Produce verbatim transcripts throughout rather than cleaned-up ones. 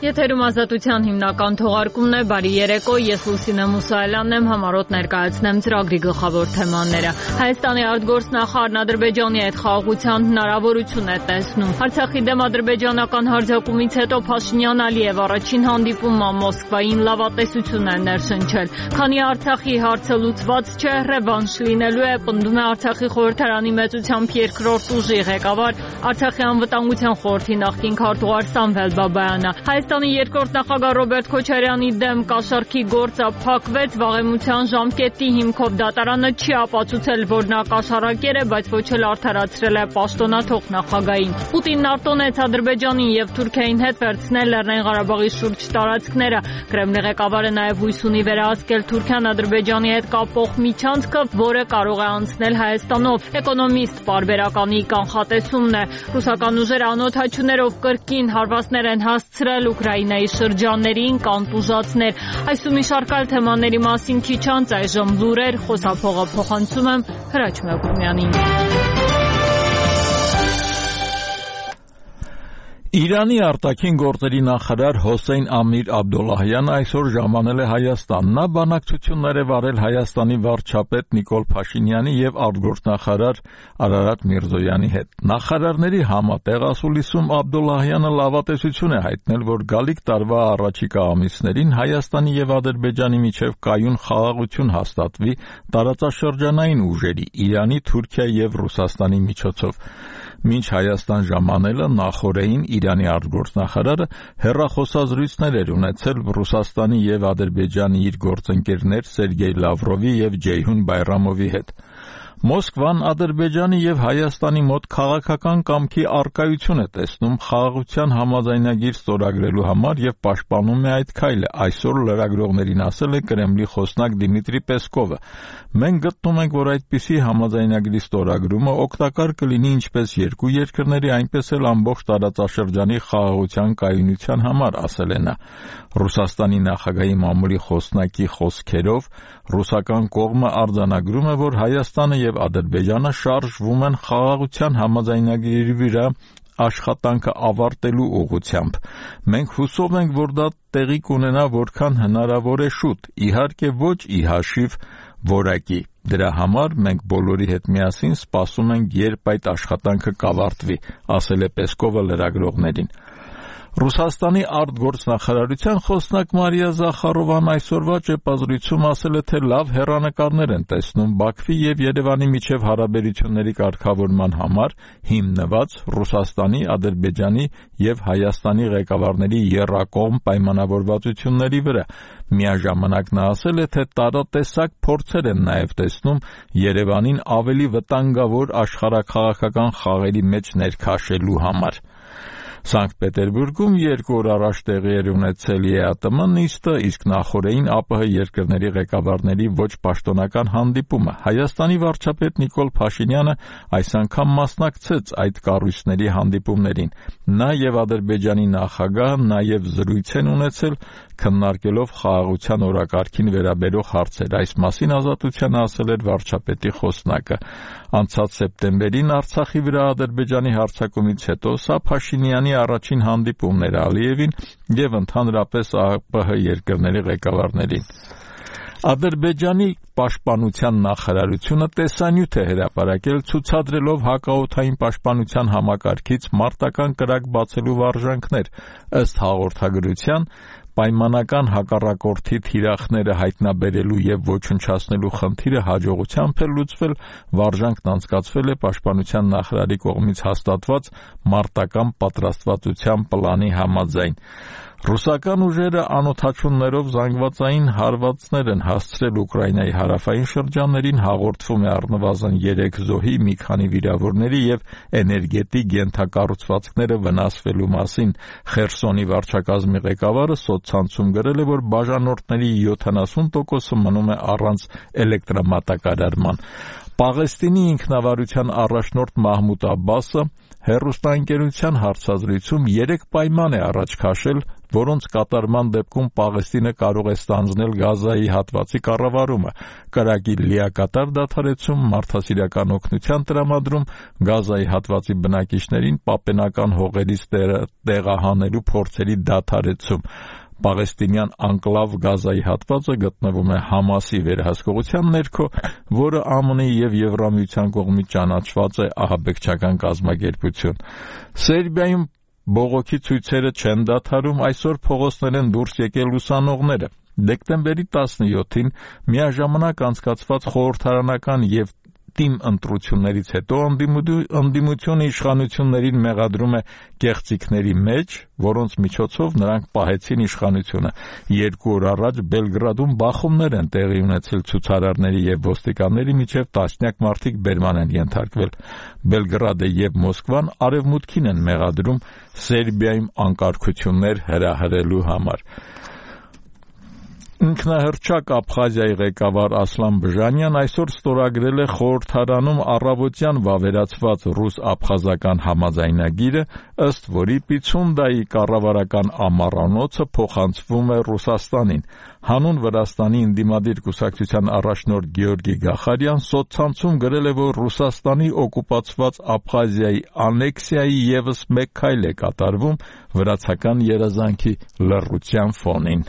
Եթերում ազատության հիմնական թողարկումն է, բարի երեկո, ես Լուսինե Մուսայելյանն եմ, համառոտ ներկայացնեմ ծրագրի գլխավոր թեմաները։ Հայաստանի արտգործնախարարն Ադրբեջանի հետ խաղաղության հնարավորություն է տեսնում։ Արցախի դեմ ադրբեջանական հարձակումից հետո Փաշինյան Ալիև առաջին հանդիպումը Մոսկվային լավատեսություն է ներշնչել։ Քանի Արցախի հարցը լուծված չէ, ռևանշ լինելու է, պնդում է Արցախի խորհրդարանի մեծությամբ երկրորդ ուժի ղեկավար, Արցախի անվտանգության խորհրդի նախկին քարտուղար Սամվել Բաբայանը։ Հայաստանի երկրորդ նախագահ Ռոբերտ Քոչարյանի դեմ կաշառքի գործը փակվեց վաղեմության ժամկետի հիմքով դատարանը չի ապացուցել, որ նա կաշառակեր է, բայց ոչ էլ արդարացրել է պաշտոնաթող նախագահին։ Պուտինն արտոնեց Ադրբեջանին եւ Թուրքիային հետ վերցնել Լեռնային Ղարաբաղի շուրջ տարածքները։ Կրեմլի ղեկավարը նաեւ հույս ունի վերահսկել Թուրքիան Ադրբեջանի հետ կապող միջանցքը, որը կարող է անցնել Հայաստանով։ Էկոնոմիստ պարբերականի կանխատեսումն է։ Ռուսական ուժերը անօթաչուներով կրկին հարվածներ են հասցրել Ուկրաինայի շրջաններին, կանտուժացներ։ Այս ու մի շարք այլ թեմաների մասին քիչ անց այժմ լուրեր, խոսափողը փոխանցում եմ Հրաչ Մակումյանին։ Իրանի արտաքին գործերի նախարար Հոսեյն Ամիր Աբդոլլահյանը այսօր ժամանել է Հայաստան։ Նա բանակցություններ է վարել Հայաստանի վարչապետ Նիկոլ Փաշինյանի եւ արտգործնախարար Արարատ Միրզոյանի հետ։ Նախարարների համատեղ ասուլիսում Աբդոլլահյանը լավատեսություն է հայտնել, որ գալիք տարվա առաջիկա ամիսներին Հայաստանի եւ Ադրբեջանի միջև կայուն խաղաղություն հաստատվի տարածաշրջանային ուժերի՝ Իրանի, Թուրքիայի եւ Ռուսաստանի միջոցով։ Մինչ Հայաստան ժամանելը նախորդին Իրանի արտգործնախարարը հեռախոսազրույցներ էր ունեցել Ռուսաստանի եւ Ադրբեջանի իր գործընկերներ Սերգեյ Լավրովի եւ Ջեյհուն Բայրամովի հետ։ Մոսկվան Ադրբեջանի եւ Հայաստանի մոտ քաղաքական կամքի առկայություն է տեսնում խաղաղության համաձայնագիր ստորագրելու համար եւ պաշտպանում է այդ քայլը, այսօր լրագրողներին ասել է Կրեմլի խոսնակ Դիմիտրի Պեսկովը։ Մենք գտնում ենք, որ այդպիսի համաձայնագրի ստորագրումը օգտակար կլինի ինչպես երկու երկրների, այնպես էլ ամբողջ տարածաշրջանի խաղաղության կայունության համար, ասել է նա։ Ռուսաստանի նախագահի մամուլի խոսնակի խոսքերով ռուսական կողմը արձանագրում է, որ Հայաստանը եւ Ադրբեջանը շարժվում են խաղաղության համաձայնագրի վրա աշխատանքը ավարտելու ուղղությամբ։ Մենք հուսով ենք, որ դա տեղի կունենա որքան հնարավոր է շուտ, իհարկե ոչ ի հաշիվ որակի։ Դրա համար մենք բոլորի հետ միասին սպասում ենք, երբ այդ աշխատանքը կավարտվի, ասել է Պեսկովը լրագրողներին։ Ռուսաստանի արտգործնախարարության խոսնակ Մարիա Զախարովան այսօրվա ճեպազրույցում ասել է, թե լավ հեռանկարներ են տեսնում Բաքվի եւ Երևանի միջև հարաբերությունների կարգավորման համար հիմնված Ռուսաստանի, Ադրբեջանի եւ Հայաստանի ղեկավարների եռակողմ պայմանավորվածությունների վրա։ Միաժամանակ նա ասել է, թե տարատեսակ փորձեր են նաեւ տեսնում Երևանին ավելի վտանգավոր աշխարհաքաղաքական խաղերի մեջ ներքաշելու համար։ Սանկտ Պետերբուրգում երկու օր առաջ տեղի էր ունեցել Է Ա Տը Մը նիստը, իսկ նախորդին Ա Պ Հ երկրների ղեկավարների ոչ պաշտոնական հանդիպումը։ Հայաստանի վարչապետ Նիկոլ Փաշինյանը այս անգամ մասնակցեց այդ կառույցների հանդիպումներին։ Նա եւ Ադրբեջանի նախագահը նաեւ զրույց են ունեցել, քննարկելով խաղաղության օրակարգին վերաբերող հարցեր։ Այս մասին Ազատությանը ասել էր վարչապետի խոսնակը։ Անցած սեպտեմբերին Արցախի վրա Ադրբեջանի հարձակումից հետո սա Փաշինյանի առաջին հանդիպումն էր Ալիևին եւ ընդհանրապես Ա Պ Հ երկրների ղեկավարներին։ Ադրբեջանի պաշտպանության նախարարությունը տեսանյութ է հրապարակել, ցուցադրելով հակաօդային պաշտպանության համակարգից մարտական կրակ բացելու վարժանքներ։ Ըստ հաղորդագրության, պայմանական հակառակորդի թիրախները հայտնաբերելու եւ ոչնչացնելու խնդիրը հաջողությամբ է լուծվել, վարժանքն անցկացվել է պաշտպանության նախարարի կողմից հաստատված մարտական պատրաստվածության պլանի համաձայն։ Ռուսական ուժերը անօթաչուններով զանգվածային հարվածներ են հասցրել Ուկրաինայի հարավային շրջաններին, հաղորդվում է առնվազն երեք զոհի, մի քանի վիրավորների եւ էներգետիկ ենթակառուցվածքները վնասվելու մասին։ Խերսոնի վարչակազմի ղեկավարը սոցցանցում գրել է, որ բաժանորդների յոթանասուն տոկոսը մնում է առանց էլեկտրամատակարարման։ Պաղեստինի ինքնավարության առաջնորդ Մահմուդ Աբբասը հեռուստաընկերության հարցազրույցում երեք պայման է առաջ քաշել, որոնց կատարման դեպքում Պաղեստինը կարող է ստանձնել Գազայի հատվածի կառավարումը, կրակի լիակատար դադարեցում, մարդասիրական օգնության տրամադրում, Գազայի հատվածի բնակիչներին պապենական հողերից տեղահանելու փորձերի դադարեցում։ Պաղեստինյան անկլավ Գազայի հատվածը գտնվում է Համասի վերահսկողության ներքո, որը ԱՄՆ-ի և Եվրամիության կողմից ճանաչված է ահաբեկչական կազմակերպություն։ Սերբիայում բողոքի ցույցերը չեն դադարում, այսօր փողոցներ են դուրս եկել ուսանողները։ Դեկտեմբերի տասնյոթին միաժամանակ անցկացված խորհրդարանական և թիմ ընտրություններից հետո ընդդիմությունը իշխանություններին մեղադրում է կեղծիքների մեջ, որոնց միջոցով նրանք պահեցին իշխանությունը։ Երկու օր առաջ Բելգրադում բախումներ են տեղի ունեցել ցուցարարների և ոստիկանների միջև, տասնյակ մարդիկ բերման են ենթարկվել։ Բելգրադը և Մոսկվան արևմուտքին են մեղադրում Սերբիայում անկարգություններ հրահրելու համար։ Ինքնահռչակ Աբխազիայի ղեկավար Ասլան Բժանյան այսօր ստորագրել է խորհրդարանում առավոտյան վավերացված ռուս-աբխազական համաձայնագիրը, ըստ որի Պիցունդայի կառավարական ամառանոցը փոխանցվում է Ռուսաստանին։ Հանուն Վրաստանի ընդդիմադիր կուսակցության առաջնորդ Գեորգի Գախարյան սոցցանցում գրել է, որ Ռուսաստանի օկուպացված Աբխազիայի անեքսիայի ևս մեկ քայլ է կատարվում վրացական երազանքի լռության ֆոնին։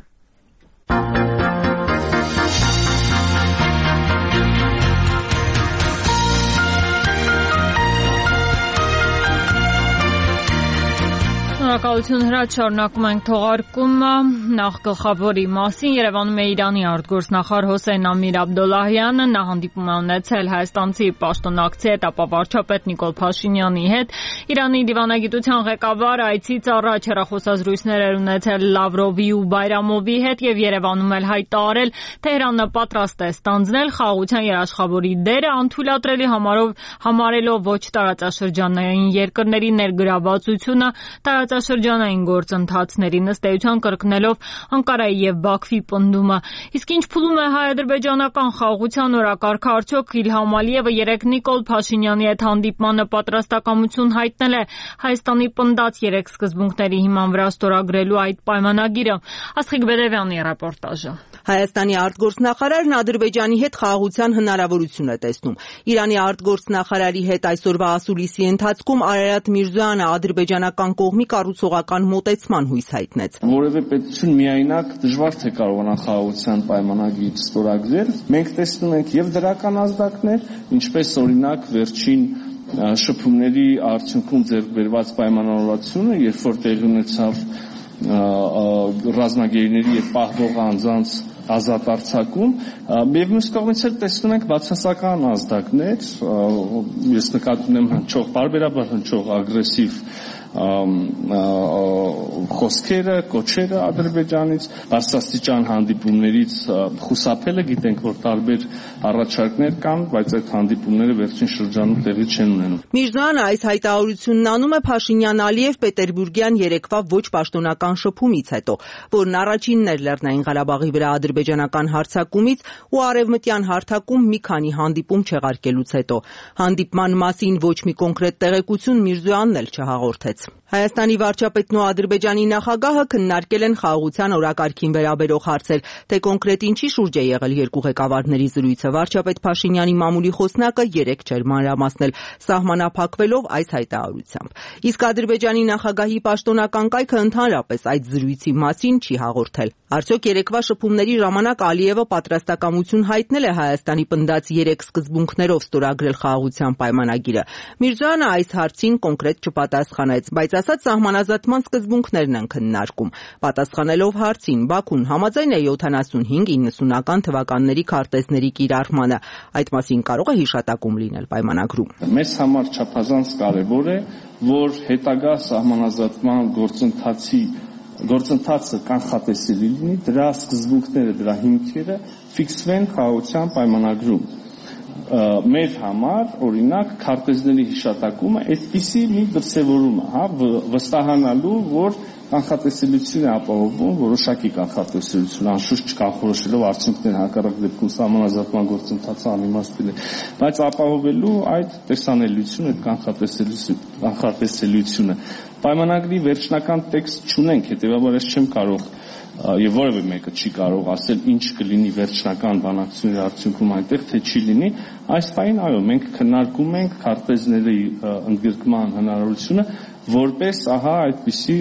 Շնորհակալություն Հրաչ, շարունակում ենք թողարկումը նախ գլխավորի մասին։ Երևանում է Իրանի արտգործնախարար Հոսեյն Ամիր Աբդոլլահյանը, նա հանդիպում է ունեցել հայաստանցի պաշտոնակցի հետ, ապա վարչապետ Նիկոլ Փաշինյանի հետ։ Իրանի դիվանագիտության ղեկավարը այցից առաջ հեռախոսազրույցներ էր ունեցել Լավրովի ու Բայրամովի հետ եւ Երևանում էլ հայտարարել, Թեհրանը պատրաստ է ստանձնել խաղաղության երաշխավորի դերը, անթույլատրելի համարով համարելով ոչ տարածաշրջանային երկրների ներգրավվածությունը տարածաշրջանային գործընթացներին, ըստ էության կրկնելով Անկարայի եւ Բաքվի պնդումը։ Իսկ ինչ փուլում է հայ-ադրբեջանական խաղաղության օրակարգը, արդյոք Իլհամ Ալիևը երեկ Նիկոլ Փաշինյանի հետ հանդիպմանը պատրաստակամություն հայտնել է Հայաստանի պնդած երեք սկզբունքների հիման վրա ստորագրելու այդ պայմանագիրը։ Աստղիկ Բեդևյանի ռեպորտաժը։ Հայաստանի արտգործնախարարն Ադրբեջանի հետ խաղաղության հնարավորություն է տեսնում։ Իրանի արտգործնախարարի հետ այսօրվա ասուլիսի ընթացքում Արարատ Միրզոյանը ադրբեջանական կողմի կառուցողական մոտեցման հույս հայտնեց։ Որևէ պետություն միայնակ դժվար թե կարողանա խաղաղության պայմանագիր ստորագրել։ Մենք տեսնում ենք եւ դրական ազդակներ, ինչպես օրինակ վերջին շփումների արդյունքում ձեռք բերված պայմանավորվածությունը, երբ որ տեղի ունեցավ ռազմագերիների եւ պահվող անձանց ազատ արձակում, եւ մյուս կողմից էլ տեսնում ենք բացասական ազդակներ, ես նկատի ունեմ հնչող, բարբերաբար հնչող ագրեսիվ խոսքերը, կոչերը Ադրբեջանից, բարձրաստիճան հանդիպումներից խուսափելը, գիտենք, որ տարբեր առաջարկներ կան, բայց այդ հանդիպումները վերջին շրջանում տեղի չեն ունենում։ Միրզոյանը այս հայտարարությունն անում է Փաշինյան-Ալիև Պետերբուրգյան երեկվա ոչ պաշտոնական շփումից հետո, որն առաջինն էր Լեռնային Ղարաբաղի վրա ադրբեջանական հարձակումից ու արևմտյան հարթակում մի քանի հանդիպում չեղարկելուց հետո։ Հանդիպման մասին ոչ մի կոնկրետ տեղեկություն Միրզոյանն էլ չհաղորդեց։ Հայաստանի վարչապետն ու Ադրբեջանի նախագահը քննարկել են խաղաղության օրակարգին վերաբերող հարցեր, թե կոնկրետ ինչի շուրջ է եղել երկու ղեկավարների զրույցը։ Վարչապետ Փաշինյանի մամուլի խոսնակը երեկ չէր մանրամասնել, սահմանափակվելով այս հայտարարությամբ։ Իսկ Ադրբեջանի նախագահի պաշտոնական կայքը ընդհանրապես այդ զրույցի մասին չի հաղորդել։ Արդյոք երեկվա շփումների ժամանակ Ալիևը պատրաստակամություն հայտնել է Հայաստանի պնդած երեք սկզբունքներով ստորագրել խաղաղության պայմանագիրը։ Միրզոյանը այս հարցին կոնկրետ չպատասխանեց, բայց ասած սահմանազատման սկզբունքներն են քննարկում։ Պատասխանելով հարցին, Բաքուն համաձայն է յոթանասունհինգ իննսունական թվականների քարտեզների կիրառմանը։ Այդ մասին կարող է հիշատակում լինել պայմանագրում։ Մեզ համար չափազանց կարևոր է, որ հետագա սահմանազատման գործընթացի գործընթացը կանխատեսելի լինի, դրա սկզբունքները, դրա հիմքերը ֆիքսվեն խաղաղության պայմանագրում։ Մեր համար, օրինակ, քարտեզների հիշատակումը այդպիսի մի դրսևորում է, հա, վստահանալու, որ կանխատեսելիություն է ապահովում, որոշակի կանխատեսելիություն, անշուշտ չկանխորոշելով արդյունքներ հակառակ դեպքում սահմանազատման գործընթացը անիմաստ է, բայց ապահովելու այդ տեսանելիությունը, կանխատեսելիությունը։ Պայմանագրի վերջնական տեքստ չունենք, հետևաբար ես չեմ կարող եւ որևէ մեկը չի կարող ասել ինչ կլինի վերջնական բանակցությունների արդյունքում այնտեղ, թե չի լինի, այս պայն այո, մենք քննարկում ենք քարտեզների ընդգրկման հնարավորությունը, որպես ահա այդպիսի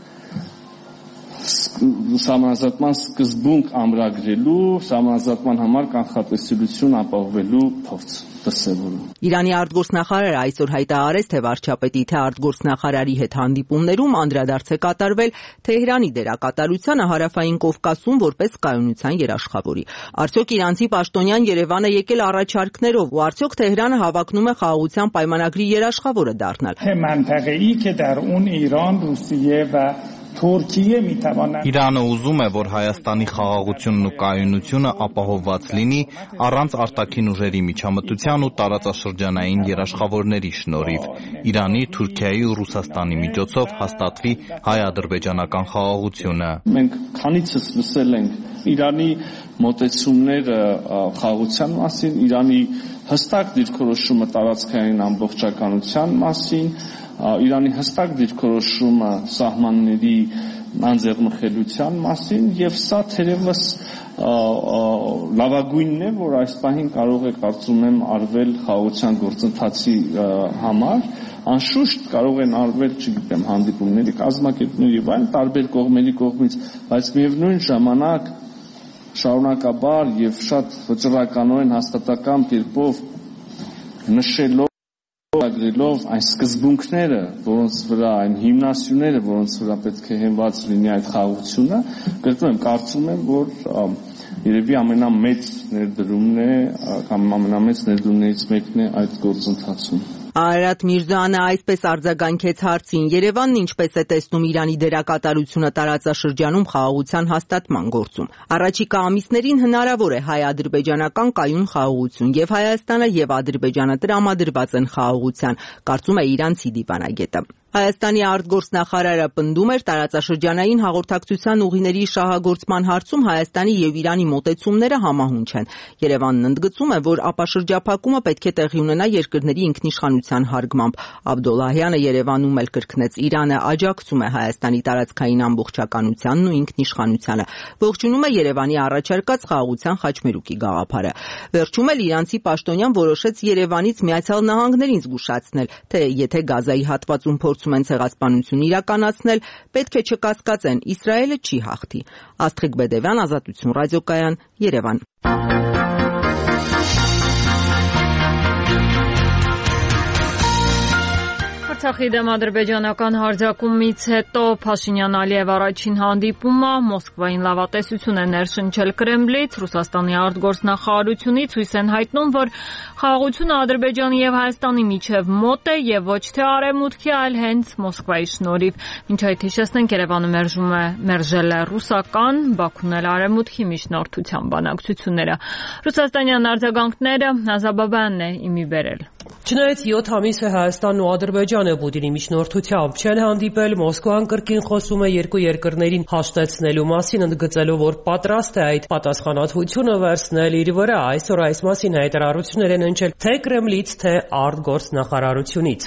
սահմանազատման սկզբունք ամրագրելու, սահմանազատման համար կանխատեսելիություն ապահովելու փորձ դրսևորում։ Իրանի արտգործնախարարը այսօր հայտարարեց, թե վարչապետի թե արտգործնախարարի հետ հանդիպումներում անդրադարձ է կատարվել Թեհրանի դերակատարությանը Հարավային Կովկասում որպես կայունության երաշխավորի։ Արդյոք իրանցի պաշտոնյան Երևան է եկել առաջարկներով, ու արդյոք Թեհրանը հավակնում է խաղաղության պայմանագրի երաշխավորը դառնալ։ Իրանը ուզում է, որ Հայաստանի խաղաղությունն ու կայունությունը ապահովված լինի առանց արտաքին ուժերի միջամտության ու տարածաշրջանային երաշխավորների շնորհիվ։ Իրանի, Թուրքիայի ու Ռուսաստանի միջոցով հաստատվի հայ-ադրբեջանական խաղաղությունը։ Մենք քանիցս լսել ենք Իրանի մոտեցումները խաղաղության մասին, Իրանի հստակ դիրքորոշումը տարածքային ամբողջականության մասին, Իրանի հստակ դիրքորոշումը սահմանների անձեռնխելության մասին, եւ սա թերևս լավագույնն է, որ այս պահին կարող է կարծում եմ արվել խաղաղության գործընթացի համար, անշուշտ կարող են արվել, չգիտեմ, հանդիպումների կազմակերպների եւ այլն տարբեր կողմերի կողմից, բայց միևնույն ժամանակ շարունակաբար եւ շատ վճռականորեն հաստատակամ կերպով նշելով agrելով այն սկզբունքները, որոնց վրա այն հիմնասյուները, որոնց վրա պետք է հենված լինի այդ խաղաղությունը, կրկնում եմ, կարծում եմ, որ երևի ամենամեծ ներդրումն է, կամ ամենամեծ ներդրումներից մեկն է այդ գործընթացում։ Արարատ Միրզոյանը այսպես արձագանքեց հարցին. Երևանն ինչպես է տեսնում Իրանի դերակատարությունը տարածաշրջանում խաղաղության հաստատման գործում։ Առաջիկա ամիսներին հնարավոր է հայ-ադրբեջանական կայուն խաղաղություն, եւ Հայաստանը եւ Ադրբեջանը տրամադրված են խաղաղության, կարծում է իրանցի դիվանագետը։ Հայաստանի արտգործնախարարը պնդում էր տարածաշրջանային հաղորդակցության ուղիների շահագործման հարցում Հայաստանի եւ Իրանի մոտեցումները համահունչ են։ Երևանն ընդգծում է, որ ապաշրջափակումը պետք է տեղի ունենա երկրների ինքնիշխանության հարգմամբ։ Աբդոլլահյանը Երևանում էլ կրկնեց, Իրանը աջակցում է Հայաստանի տարածքային ամբողջականությանն ու ինքնիշխանությանը։ Ողջունում է Երևանի առաջարկած խաղաղության խաչմերուկի գաղափարը։ Վերջում էլ իրանցի պաշտոնյան որոշեց Երևանից Միացյալ Նահանգներին զգուշացնել, թե եթե Գազայի հատվածում փորձում են ցեղասպանություն իրականացնել, պետք է չկասկածեն, Իսրայելը չի հաղթի։ Աստղիկ Բեդևյան, Ազատություն ռադիոկայան, Երևան։ Արցախի դեմ ադրբեջանական հարձակումից հետո Փաշինյան-Ալիև առաջին հանդիպումը Մոսկվային լավատեսություն է ներշնչել Կրեմլից, Ռուսաստանի արտգործնախարարությունից հույս են հայտնում, որ խաղաղությունը Ադրբեջանի եւ Հայաստանի միջև մոտ է եւ ոչ թե արևմուտքի, այլ հենց Մոսկվայի շնորհիվ։ Մինչ այդ հիշեցնենք, Երևանը մերժում է մերժել է ռուսական, Բաքուն էլ արևմուտքի միջնորդության բանակցությունները։ Ռուսաստանյան արձագանքները Ազաբաբյանն է իմի բերել։ Չնայած յոթ ամիս է Հայաստանն ու Ադրբեջանը Պուտինի միջնորդությամբ չեն հանդիպել, Մոսկվան կրկին խոսում է երկու երկրներին հաշտեցնելու մասին, ընդգծելով, որ պատրաստ է այդ պատասխանատվությունը վերցնել իր վրա։ Այսօր այս մասին հայտարարություններ են հնչել թե Կրեմլից, թե արտգործնախարարությունից։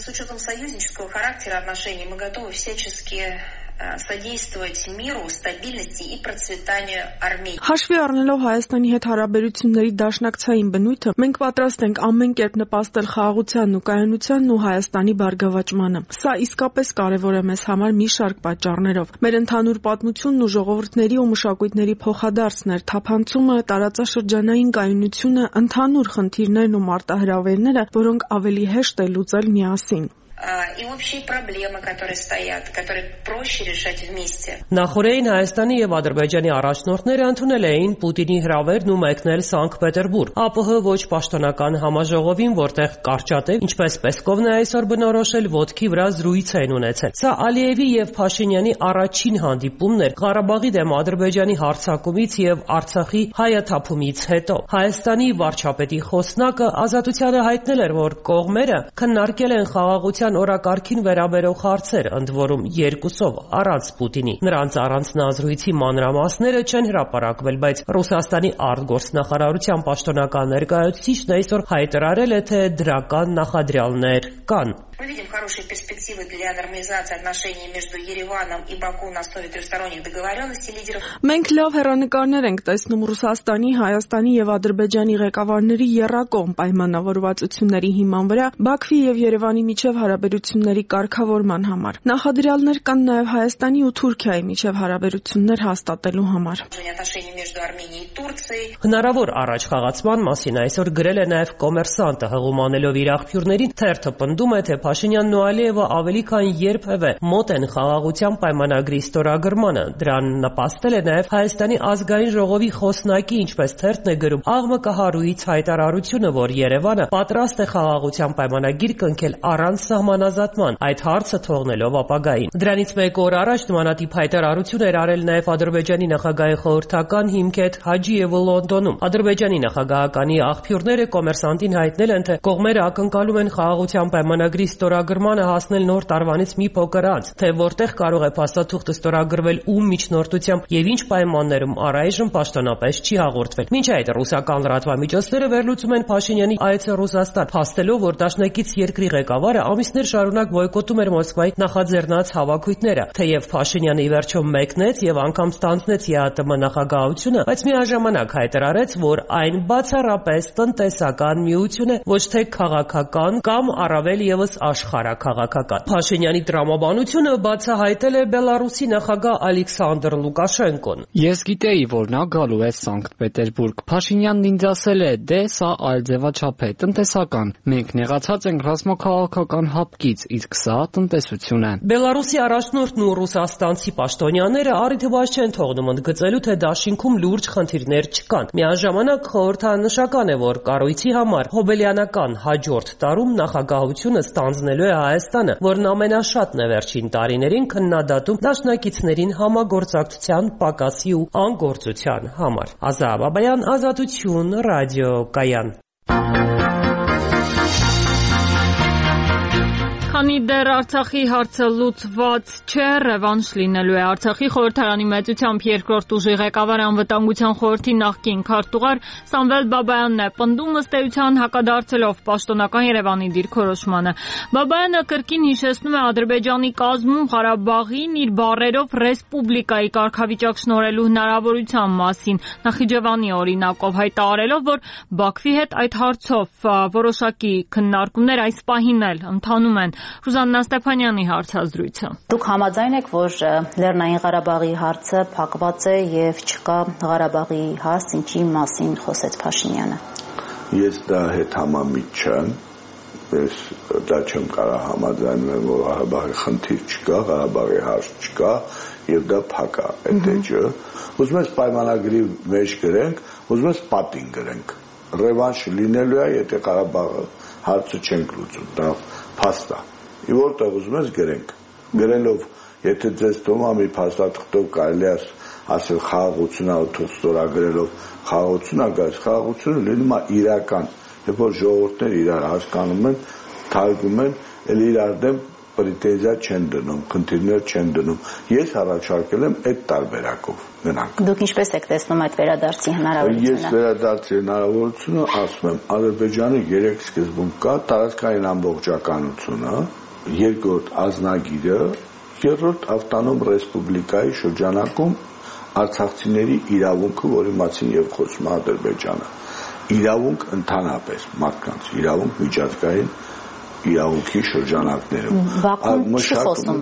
содействовать миру, стабильности и процветанию Армении. Հաշվի առնելով Հայաստանի հետ հարաբերությունների դաշնակցային բնույթը, մենք պատրաստ ենք ամեն կերպ նպաստել խաղաղությանն ու կայունությանն ու Հայաստանի բարգավաճմանը։ Սա իսկապես կարևոր է մեզ համար մի շարք պատճառներով։ Մեր ընդհանուր պատմությունն ու ժողովուրդների ու մշակույթների փոխադարձն էր, թափանցումը, տարածաշրջանային կայունությունը, ընդհանուր խնդիրներն ու մարտահրավերները, որոնք ավելի հեշտ է լուծել միասին։ И общие проблемы, которые стоят, которые проще решать вместе. Նախորդին Հայաստանի եւ Ադրբեջանի առաջնորդները ընդունել էին Պուտինի հրավերն ու մեկնել Սանկտ Պետերբուրգ։ ԱՊՀ ոչ պաշտոնական համաժողովին, որտեղ կարճատև, ինչպես Պեսկովն է այսօր բնորոշել, ոտքի վրա զրույց են ունեցել։ Սա Ալիևի եւ Փաշինյանի առաջին հանդիպումն էր Ղարաբաղի դեմ Ադրբեջանի հարձակումից եւ Արցախի հայաթափումից հետո։ Հայաստանի վարչապետի խոսնակը Ազատությանը հայտնել էր, որ կողմերը քննարկել են խաղաղության քաղաքական օրակարգին վերաբերող հարցեր, ընդ որում երկուսով առանց Պուտինի։ Նրանց առանձնազրույցի մանրամասները չեն հրապարակվել, բայց Ռուսաստանի արտգործնախարարության պաշտոնական ներկայացուցիչն այսօր հայտարարել է, թե դրական նախադրյալներ կան։ Мы видим хорошие перспективы для нормализации отношений между Ереваном и Баку на основе трехсторонних договоренностей лидеров. Մենք լավ հեռանկարներ ենք տեսնում Ռուսաստանի, Հայաստանի եւ Ադրբեջանի ղեկավարների եռակողմ պայմանավորվածությունների հիման վրա Բաքվի եւ Երևանի միջև հարաբերությունների կարգավորման համար։ Նախադրյալներ կան նաեւ Հայաստանի ու Թուրքիայի միջև հարաբերություններ հաստատելու համար։ Հնարավոր առաջխաղացման մասին այսօր գրել է նաեւ Կոմերսանտը, հղում անելով իր աղբյուրներին, թերթը պնդում է, թե Փաշինյանն ու Ալիևը ավելի քան երբևէ մոտ են խաղաղության պայմանագրի ստորագրմանը։ Դրան նպաստել է նաև Հայաստանի ազգային ժողովի խոսնակի, ինչպես թերթն է գրում, աղմկահարույց հայտարարությունը, որ Երևանը պատրաստ է խաղաղության պայմանագիր կնքել առանց սահմանազատման, այդ հարցը թողնելով ապագային։ Դրանից մեկ օր առաջ նմանատիպ հայտարարություն էր արել նաև Ադրբեջանի նախագահի խորհրդական Հիմքեթ Հաջիևը Լոնդոնում։ Ադրբեջանի նախագահականի աղբյուրները Կոմերսանտին հայտնել են, թե կողմերը ակնկալում են խաղաղության պայմանագրի ստորագրմանը հասնել նոր տարվանից մի փոքր անց, թե որտեղ կարող է փաստաթուղթը ստորագրվել ում միջնորդությամբ եւ ինչ պայմաններում առայժմ պաշտոնապես չի հաղորդվել։ Մինչ այդ ռուսական լրատվամիջոցները վերլուծում են Փաշինյանի այցը Ռուսաստան, փաստելով, որ դաշնակից երկրի ղեկավարը ամիսներ շարունակ բոյկոտում էր Մոսկվայի նախաձեռնած հավաքույթները, թեև Փաշինյանը ի վերջո մեկնեց եւ անգամ ստանձնեց ԵԱՏՄ նախագահությունը, բայց միաժամանակ հայտարարեց, որ այն բացառապես տնտեսական միություն է, ոչ թե քաղաքական կամ առավել եւս աշխարհաքաղաքական։ Փաշինյանի տրամաբանությունը բացահայտել է Բելարուսի նախագահ Ալեքսանդր Լուկաշենկոն։ Ես գիտեի, որ նա գալու է Սանկտ Պետերբուրգ։ Փաշինյանն ինձ ասել է, դե սա այլ ձևաչափ է, տնտեսական։ Մենք նեղացած ենք ռազմաքաղաքական հապկից, իսկ սա տնտեսություն է։ Բելարուսի առաջնորդն ու ռուսաստանցի պաշտոնյաները առիթված չեն թողնում ընդգծելու, թե դաշինքում լուրջ խնդիրներ չկան։ Միաժամանակ խորհրդանշական է, որ կառույցի համար հոբելյանական հաջորդ տարում նախագահությունը ստանձնելու է Հայաստանը, որն ամենաշատն է վերջին տարիներին քննադատում դաշնակիցներին համագործակցության պակասի ու անգործության համար։ Ազա Բաբայան, Ազատություն, ռադիոկայան։ Քանի դեռ Արցախի հարցը լուծված չէ, ռևանշ լինելու է։ Արցախի խորհրդարանի մեծությամբ երկրորդ ուժի ղեկավար անվտանգության խորհրդի նախկին քարտուղար Սամվել Բաբայանն է պնդում ըստ էության հակադարձելով պաշտոնական Երևանի դիրքորոշմանը։ Բաբայանը կրկին հիշեցնում է Ադրբեջանի կազմում Ղարաբաղին իր բառերով ռեսպուբլիկայի կարգավիճակ շնորհելու հնարավորության մասին, Նախիջևանի օրինակով հայտարարելով, որ Բաքվի հետ այդ հարցով որոշակի քննարկումներ այս պահին էլ ընթանում են։ Ռուզաննա Ստեփանյանի հարցազրույցը։ Դուք համաձայն եք, որ Լեռնային Ղարաբաղի հարցը փակված է եւ չկա Ղարաբաղի հարց, ինչի մասին խոսեց Փաշինյանը։ Ես դա հետ համամիտ չեմ, ես դա չեմ կարող համաձայնել, որ Ղարաբաղի խնդիր չկա, Ղարաբաղի հարց չկա եւ դա փակ է, այդ էջը։ Ուզում ես պայմանագրի մեջ գրենք, ուզում ես պատին գրենք։ Ռևանշ լինելու է, եթե Ղարաբաղը հարցը չենք լուծում, դա փաստ է։ Ի որտեղ ուզում ես գրենք։ Գրելով, եթե ձեզ թվում է մի փաստաթղթով կարելի է ասել խաղաղություն ա ու ստորագրելով խաղաղություն ա գալիս, խաղաղությունը լինում է իրական, երբ որ ժողովուրդները իրար հասկանում են, թարգում են, էլ իրար դեմ պրետենզիա չեն դնում, խնդիրներ չեն դնում։ Ես առաջարկել եմ այդ տարբերակով գնանք։ Դուք ինչպես եք տեսնում այդ վերադարձի հնարավորությունը։ Ես վերադարձի հնարավորությունը ասում եմ, Ադրբեջանի երեք սկզբունք կա՝ տարածքային ամբողջականությունը, երկրորդ ազնագիրը, երրորդ ավտոնոմ ռեսպուբլիկայի շրջանակում արցախցիների իրավունքը, որի մասին եւ խոսում է Ադրբեջանը։ Իրավունք ընդհանրապես մարդկանց, իրավունք միջազգային իրավունքի շրջանակներում։ Բաքուն չի խոսում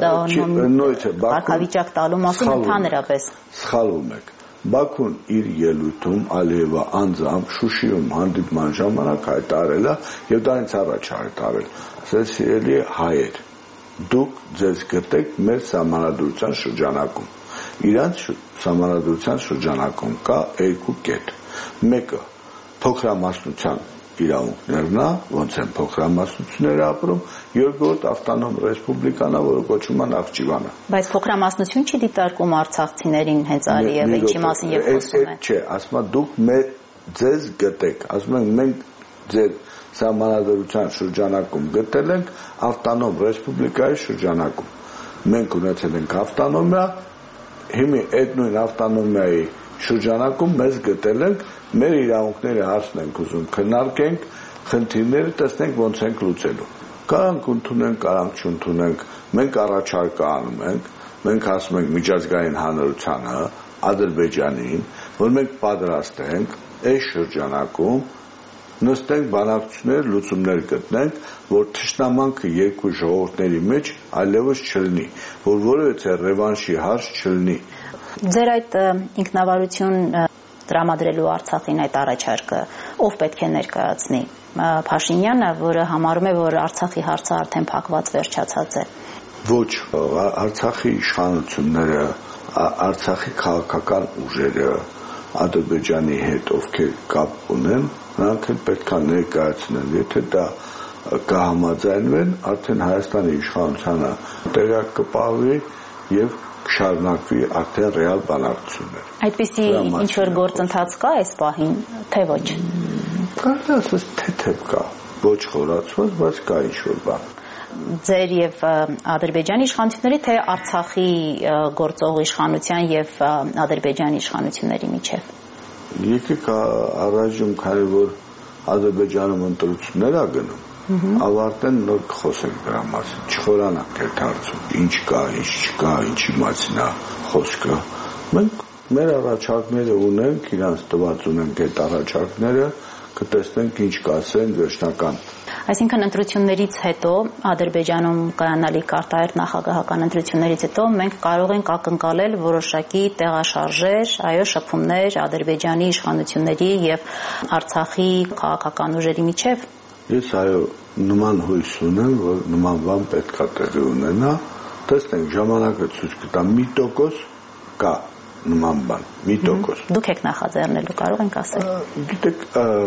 կարգավիճակ տալու մասին ընդհանրապես։ Սխալվում եք։ Բաքուն իր ելույթում Ալիևը անձամբ Շուշիում հանդիպման ժամանակ հայտարարել է եւ դա ինձ առաջ հայտարարել։ Ասել սիրելի հայեր, դուք ձեզ գտեք մեր սահմանադրության շրջանակում։ Իրանց սահմանադրության շրջանակում կա երկու կետ։ Մեկը փոքրամասնության իրավունքներն է, ոնց են փոքրամասնությունները ապրում, երկրորդ ավտոնոմ ռեսպուբլիկանա, որը կոչվում է Նախճիվանը։ Բայց փոքրամասնություն չի դիտարկում արցախցիներին հենց Ալիևը, ինչի մասին եւ խոսում են։ Չէ, ասում եմ դուք մեր ձեզ գտեք, ասում ենք մենք ձեր սահմանադրության շրջանակում գտել ենք ավտոնոմ ռեսպուբլիկայի շրջանակում։ Մենք ունեցել ենք ավտոնոմիա, հիմա այդ նույն ավտոնոմիայի շրջանակում մեզ գտել ենք, մեր իրավունքները հարցն ենք ուզում քննարկենք, խնդիրները տեսնենք ոնց ենք լուծելու։ Կարանք ընդունենք, կարանք չընդունենք, մենք առաջարկը անում ենք, մենք ասում ենք միջազգային հանրությանը, Ադրբեջանին, որ մենք պատրաստ ենք այս շրջանակում նստենք բանակցություններ, լուծումներ գտնենք, որ թշնամանքը երկու ժողովուրդների մեջ այլևս չլինի, որ որևէ ռևանշի հարց չլինի։ Ձեր այդ ինքնավարություն տրամադրելու Արցախին այդ առաջարկը ով պետք է ներկայացնի։ Փաշինյանը, որը համարում է, որ Արցախի հարցը արդեն փակված վերջացած է։ Ոչ, Արցախի իշխանությունները, Արցախի քաղաքական ուժերը Ադրբեջանի հետ ովքեր կապ ունեն, նրանք էլ պետք է ներկայացնեն, եթե դա կհամաձայնվեն, արդեն Հայաստանի իշխանությանը տեղյակ կպահվի եւ կշարունակվի արդեն ռեալ բանակցություններ։ Այդպիսի ինչ որ գործընթաց կա այս պահին, թե ոչ։ Կարելի ասես թեթև կա, ոչ խորացված, բայց կա ինչ որ բան։ Ձեր եւ Ադրբեջանի իշխանությունների, թե Արցախի գործող իշխանության եւ Ադրբեջանի իշխանությունների միջեւ։ Եկեք առայժմ, քանի որ Ադրբեջանում ընտրություններ ա գնում, ավարտեն նոր կխոսենք դրա մասին, չխորանանք այդ հարցում, ինչ կա, ինչ չկա, ինչի մասին է խոսքը։ Մենք մեր առաջարկները ունենք, իրանց տված ունենք այդ առաջարկները, կտեսնենք ինչ կասեն վերջնական։ Այսինքն ընտրություններից հետո Ադրբեջանում կայանալիք արտահերթ նախագահական ընտրություններից հետո մենք կարող ենք ակնկալել որոշակի տեղաշարժեր, այո, շփումներ Ադրբեջանի իշխանությունների եւ Արցախի քաղաքական ուժերի միջեւ։ Ես այո, նման հույս ունեմ, որ նման բան պետք է տեղի ունենա, տեսնենք ժամանակը ցույց կտա մի տոկոս կա նման բան, մի տոկոս։ Դուք եք նախաձեռնելու, կարող ենք ասել։ Գիտեք,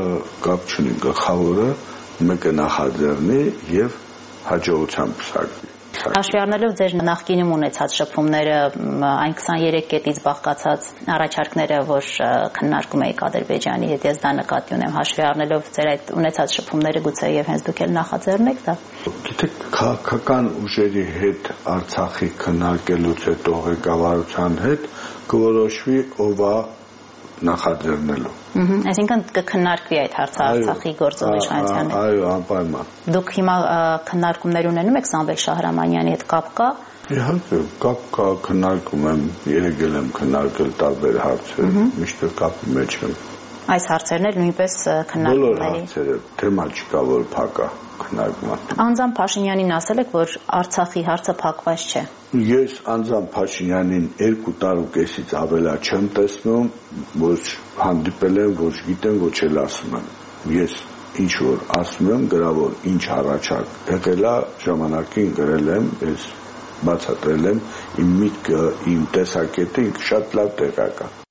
կապ չունի, գլխավորը մեկը նախաձեռնի եւ հաջողությամբ փսակվի։ Հաշվի առնելով ձեր նախկինում ունեցած շփումները, այն քսաներեք կետից բաղկացած առաջարկները, որ քննարկում եք Ադրբեջանի հետ, ես դա նկատի ունեմ, հաշվի առնելով ձեր այդ ունեցած շփումները, գուցե եւ հենց դուք էլ նախաձեռնեք դա։ Գիտեք, քաղաքական ուժերի հետ Արցախի քննարկելուց հետո ղեկավարության հետ կորոշվի ով է նախաձեռնելու։ Այսինքն կքննարկվի այդ հարցը Արցախի գործող իշխանության հետ։ Այո, անպայման։ Դուք հիմա քննարկումներ ունենում եք Սամվել Շահրամանյանի հետ, կապ կա։ Իհարկե, կապ կա, քննարկում եմ, եկել եմ քննարկել տարբեր հարցեր, միշտ կապի մեջ եմ։ Այս հարցերն էլ նույնպես քննարկումների։ Բոլոր հարցերը, թեմա չկա, որ փակա քննարկման։ Անձամբ Փաշինյանին ասել եք, որ Արցախի հարցը փակված չէ։ Ես անձամբ Փաշինյանին երկու տարի կեսից ավելա չեմ տեսնում, ոչ հանդիպել եմ, ոչ գիտեմ, ոչ էլ ասում եմ։ Ես ինչ որ ասում եմ, գրավոր ինչ առաջարկ եղել է, ժամանակին գրել եմ, ես բացատրել եմ իմ միտքը, իմ տեսակետը, ինքը շատ լավ տեղակ է։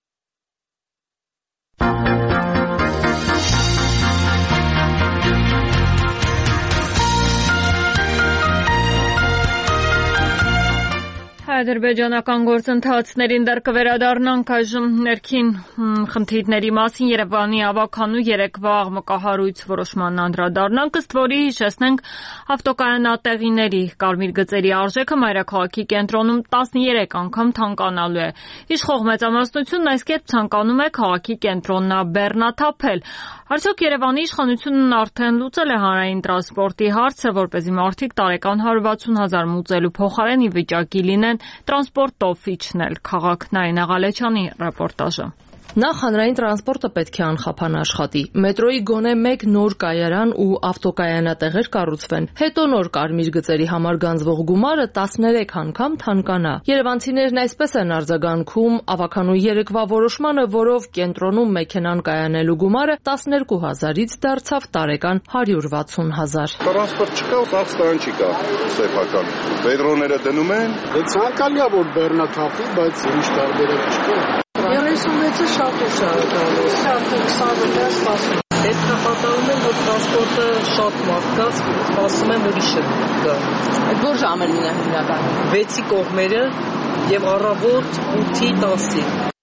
Ադրբեջանական գործընթացներին դեռ կվերադառնանք այժմ ներքին խնդիրների մասին Երևանի ավականու երեկվա աղմկահարույց որոշման անդրադառնանք, ըստ որի հիշեցնենք ավտոկայանատեղիների կարմիր գծերի արժեքը մայրաքաղաքի կենտրոնում տասներեք անգամ թանկանալու է։ Իշխող մեծամասնությունն այս կերպ ցանկանում է քաղաքի կենտրոննաբեռնաթափել։ Արդյոք Երևանի իշխանությունն արդեն լուծել է հանրային տրանսպորտի հարցը, որպեսզի մարդիկ տարեկան հարյուր վաթսուն հազար մուծելու փոխարեն ի վիճակի լինեն տրանսպորտով իջնել։ Քաղաք Նարինե Ղալեչյանի ռեպորտաժը։ Նախ հանրային տրանսպորտը պետք է անխափան աշխատի։ Մետրոյի գոնե մեկ նոր կայարան ու ավտոկայանատեղեր կառուցվեն։ Հետո նոր կարմիր գծերի համար գանձվող գումարը տասներեք անգամ թանկանա։ Երևանցիներն այսպես են արձագանքում ավականու երեկվա որոշմանը, որով կենտրոնում մեքենան կայանելու գումարը տասներկու հազարից դարձավ տարեկան հարյուր վաթսուն հազար։ Տրանսպորտ չկա, սաղ ստան չի կա, սեփական։ Պետրոները դնում են։ Ցանկալի է որ բեռնաթափի, բայց ուրիշ տարբերակ չկա։ երեսունվեցը շատ ուշ է տալիս, քսանվեցը սպասում։ Այդ նպատակում են, որ տրանսպորտը շատ մարդկանց սպասում են ուրիշը գա։ Այդ որ ժամերն է հիմնականում։ վեցի կողմերը եւ առավոտ ութի տասի։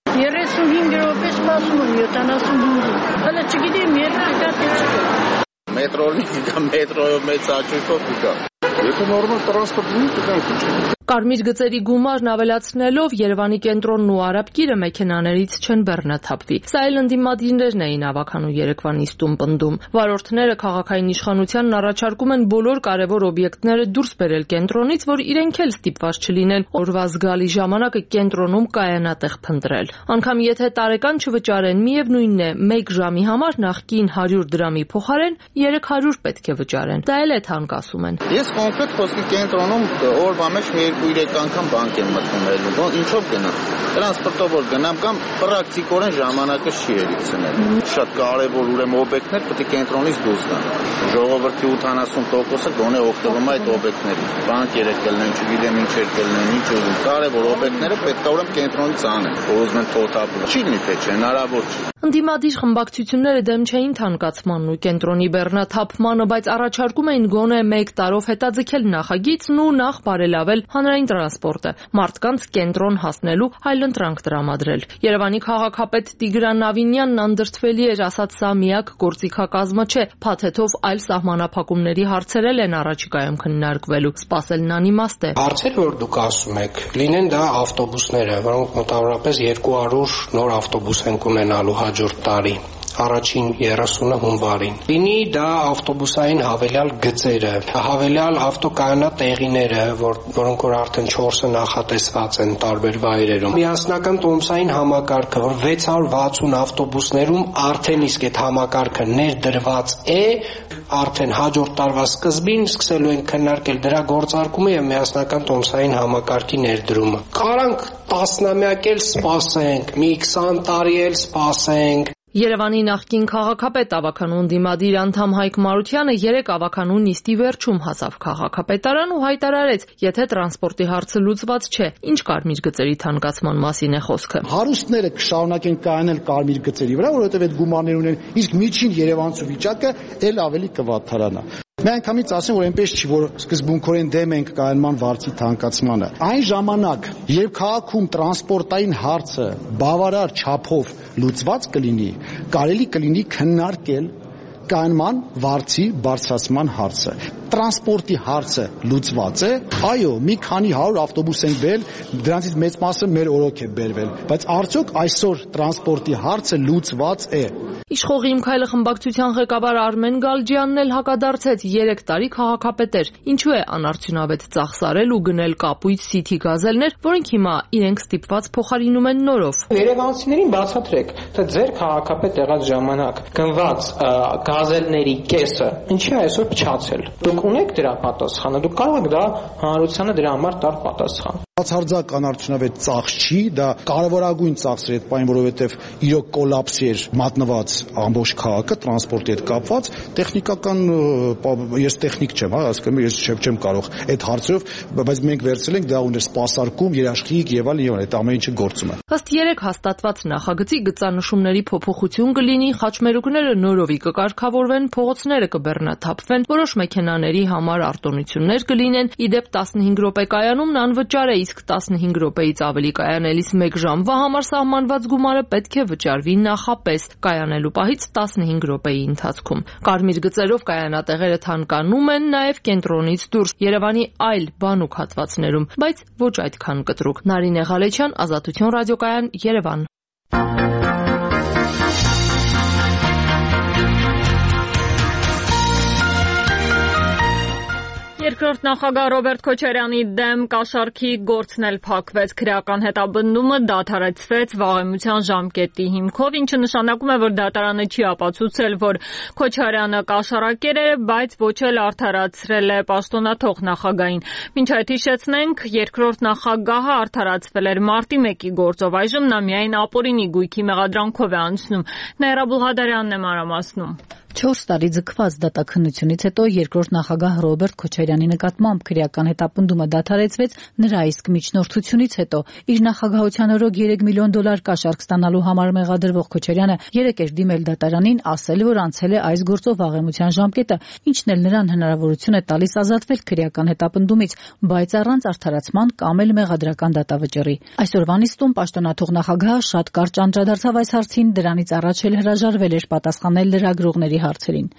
երեսունհինգ րոպե սպասում եմ յոթանասունհինգ։ Հələ չգիտեմ երբ կա թե չկա։ Մետրոյով կա, մետրոյով մեծ աճույքով կա։ Եթե նորմալ տրանսպորտ ունի, կգան քիչ։ Կարմիր գծերի գումարն ավելացնելով Երևանի կենտրոնն ու Արաբկիրը մեքենաներից չեն բեռնաթափվի։ Սա էլ ընդդիմադիրներն էին ավականու երեկվա նիստում պնդում։ Վարորդները քաղաքային իշխանությանն առաջարկում են բոլոր կարևոր օբյեկտները դուրս բերել կենտրոնից, որ իրենք էլ ստիպված չլինեն օրվա զգալի ժամանակը կենտրոնում կայանատեղ փնտրել։ Անկամ եթե տարեկան չվճարեն, միևնույնն է, մեկ ժամի համար նախկին հարյուր դրամի փոխարեն երեք հարյուր պետք է վճարեն։ Դա էլ է թանկացում են։ Ես կոնկրետ խոսքի կենտրոնում օրվա մեջ երեք անգամ բանկ եմ մտնում, ո՞ն ինչով գնամ։ Տրանսպորտով որ գնամ կամ պրակտիկորեն ժամանակը չի երիցնել։ Շատ կարևոր ուրեմն օբյեկտներ պետք է կենտրոնից դուրս գան։ Ժողովրդի ութանասուն տոկոսը գոնե օգտվում է այդ օբյեկտներից։ Բանկ երեք կլինեն, չգիտեմ ինչեր կլինեն, ինչ ուզում։ Կարևոր օբյեկտները պետք է ուրեմն կենտրոնից անեն։ Ուզում են թոթափել։ Չի լինի թե չէ, հնարավոր չի։ Ընդդիմադիր խմբակցությունները դեմ չէին թանկացմանն ու կենտրոնի բեռնաթափմանը, բայց առաջարկում էին գոնե մեկ տարով հետաձգել նախագիծն ու նախ բարելավել հանրային տրանսպորտը, մարդկանց կենտրոն հասնելու այլընտրանք տրամադրել։ Երևանի քաղաքապետ Տիգրան Նավինյանն անդրդվելի էր, ասաց սա միակ գործիքակազմը չէ, փաթեթով այլ սահմանափակումների հարցեր են առաջիկայում քննարկվելու, սպասելն անիմաստ է։ Հարցերը, որ դուք ասում եք, լինեն դա ավտոբուսները, որոնք մոտավորապես երկու հարյուր նոր ավտոբուս են ունենալու հաջորդ տարի, առաջին երեսունը հունվարին։ Լինի դա ավտոբուսային հավելյալ գծերը, հավելյալ ավտոկայանատեղիները, որ, որոնք որ արդեն չորսը նախատեսված են տարբեր վայրերում։ Միասնական տոմսային համակարգը, որ վեց հարյուր վաթսուն ավտոբուսներում արդեն իսկ այդ համակարգը ներդրված է, արդեն հաջորդ տարվա սկզբին սկսելու են քննարկել դրա գործարկումը եւ միասնական տոմսային համակարգի ներդրումը։ Կարանք տասնամյակ էլ սպասենք, մի քսան տարի էլ սպասենք։ Երևանի նախկին քաղաքապետ ավականու ընդդիմադիր անդամ Հայկ Մարությանը երեք ավականու նիստի վերջում հասավ քաղաքապետարան ու հայտարարեց, եթե տրանսպորտի հարցը լուծված չէ, ինչ կարմիր գծերի թանկացման մասին է խոսքը։ Հարուստները կշարունակեն կայանել կարմիր գծերի վրա, որովհետև այդ գումարներ ունեն, իսկ միջին երևանցու վիճակը ել ավելի կվատթարանա։ Միանգամից ասեմ, որ այնպես չի, որ սկզբունքորեն դեմ ենք կայանման վարձի թանկացմանը։ Այն ժամանակ, երբ քաղաքում տրանսպորտային հարցը բավարար չափով լուծված կլինի, կարելի կլինի քննարկել կայանման վարձի բարձրացման հարցը։ Տրանսպորտի հարցը լուծված է, այո, մի քանի հարյուր ավտոբուս են բերել, դրանցից մեծ մասը մեր օրոք է բերվել, բայց արդյոք այսօր տրանսպորտի հարցը լուծված է։ Իշխող Իմ Քայլը խմբակցության ղեկավար Արմեն Գալջյանն էլ հակադարձեց երեք տարի քաղաքապետ էր, ինչու է անարդյունավետ ծախսարել ու գնել կապույտ սիթի գազելներ, որոնք հիմա իրենք ստիպված փոխարինում են նորով։ Երևանցիներին բացատրեք, թե ձեր քաղաքապետ եղած ժամանակ գնված գազելների կեսը ինչի է այսօր փչացել։ Դուք ունեք դրա պատասխանը, դուք կարող եք դա հանրությանը դրա համար տալ պատասխան։ Բացարձակ անարդյունավետ ծախս չի, դա կարևորագույն ծախս էր այդ պայն, որովհետև իրոք կոլապսի էր մատնված ամբողջ քաղաքը տրանսպորտի հետ կապված, տեխնիկական ես տեխնիկ չեմ, հա, ասում եմ, ես չեմ կարող այդ հարցերով, բայց մենք վերցրել ենք դա ուներ սպասարկում, երաշխիք եւ այլն եւ այլն, այդ ամեն ինչը գործում է։ Ըստ երեք հաստատված նախագծի գծանշումների փոփոխություն կլինի, խաչմերուկները նորովի կկարգավորվեն, փողոցները կբեռնաթափվեն, որոշ մեքենաների համար արտոնություններ կլինեն, իդեպ տասնհինգ րոպե կայանումն անվճար է, իսկ տասնհինգ րոպեից ավելի կայանելիս մեկ ժամվա համար սահմանված գումարը պետք է վճարվի նախապես կայանելու պահից տասնհինգ րոպեի ընթացքում։ Կարմիր գծերով կայանատեղերը թանկանում են նաև կենտրոնից դուրս Երևանի այլ բանուկ հատվածներում, բայց ոչ այդքան կտրուկ։ Նարինե Ղալեչյան, Ազատություն ռադիոկայան, Երևան։ Երկրորդ նախագահ Ռոբերտ Քոչարյանի դեմ կաշառքի գործն էլ փակվեց, քրեական հետապնդումը դադարեցվեց վաղեմության ժամկետի հիմքով, ինչը նշանակում է, որ դատարանը չի ապացուցել, որ Քոչարյանը կաշառակեր է, բայց ոչ էլ արդարացրել է պաշտոնաթող նախագահին։ Մինչ այդ հիշեցնենք, երկրորդ նախագահը արդարացվել էր մարտի մեկի գործով, այժմ նա միայն ապօրինի գույքի մեղադրանքով է անցնում։ Նաիրա Բուլղադարյանն է մանրամասնում։ չորս տարի ձգված դատաքննությունից հետո երկրորդ նախագահ Ռոբերտ Քոչարյանի նկատմամբ քրեական հետապնդումը դադարեցվեց նրա իսկ միջնորդությունից հետո։ Իր նախագահության օրոք երեք միլիոն դոլար կաշառք ստանալու համար մեղադրվող Քոչարյանը երեկ էր դիմել դատարանին, ասել, որ անցել է այս գործով վաղեմության ժամկետը, ինչն էլ նրան հնարավորություն է տալիս ազատվել քրեական հետապնդումից, բայց առանց արդարացման կամ էլ մեղադրական դատավճռի։ Այսօրվա նիստում պաշտոնաթող նախագահը շատ կարճ անդրադարձավ այս հարցին, դրանից առաջ էլ հրաժարվել էր պատասխանել լրագրողների հարցերին։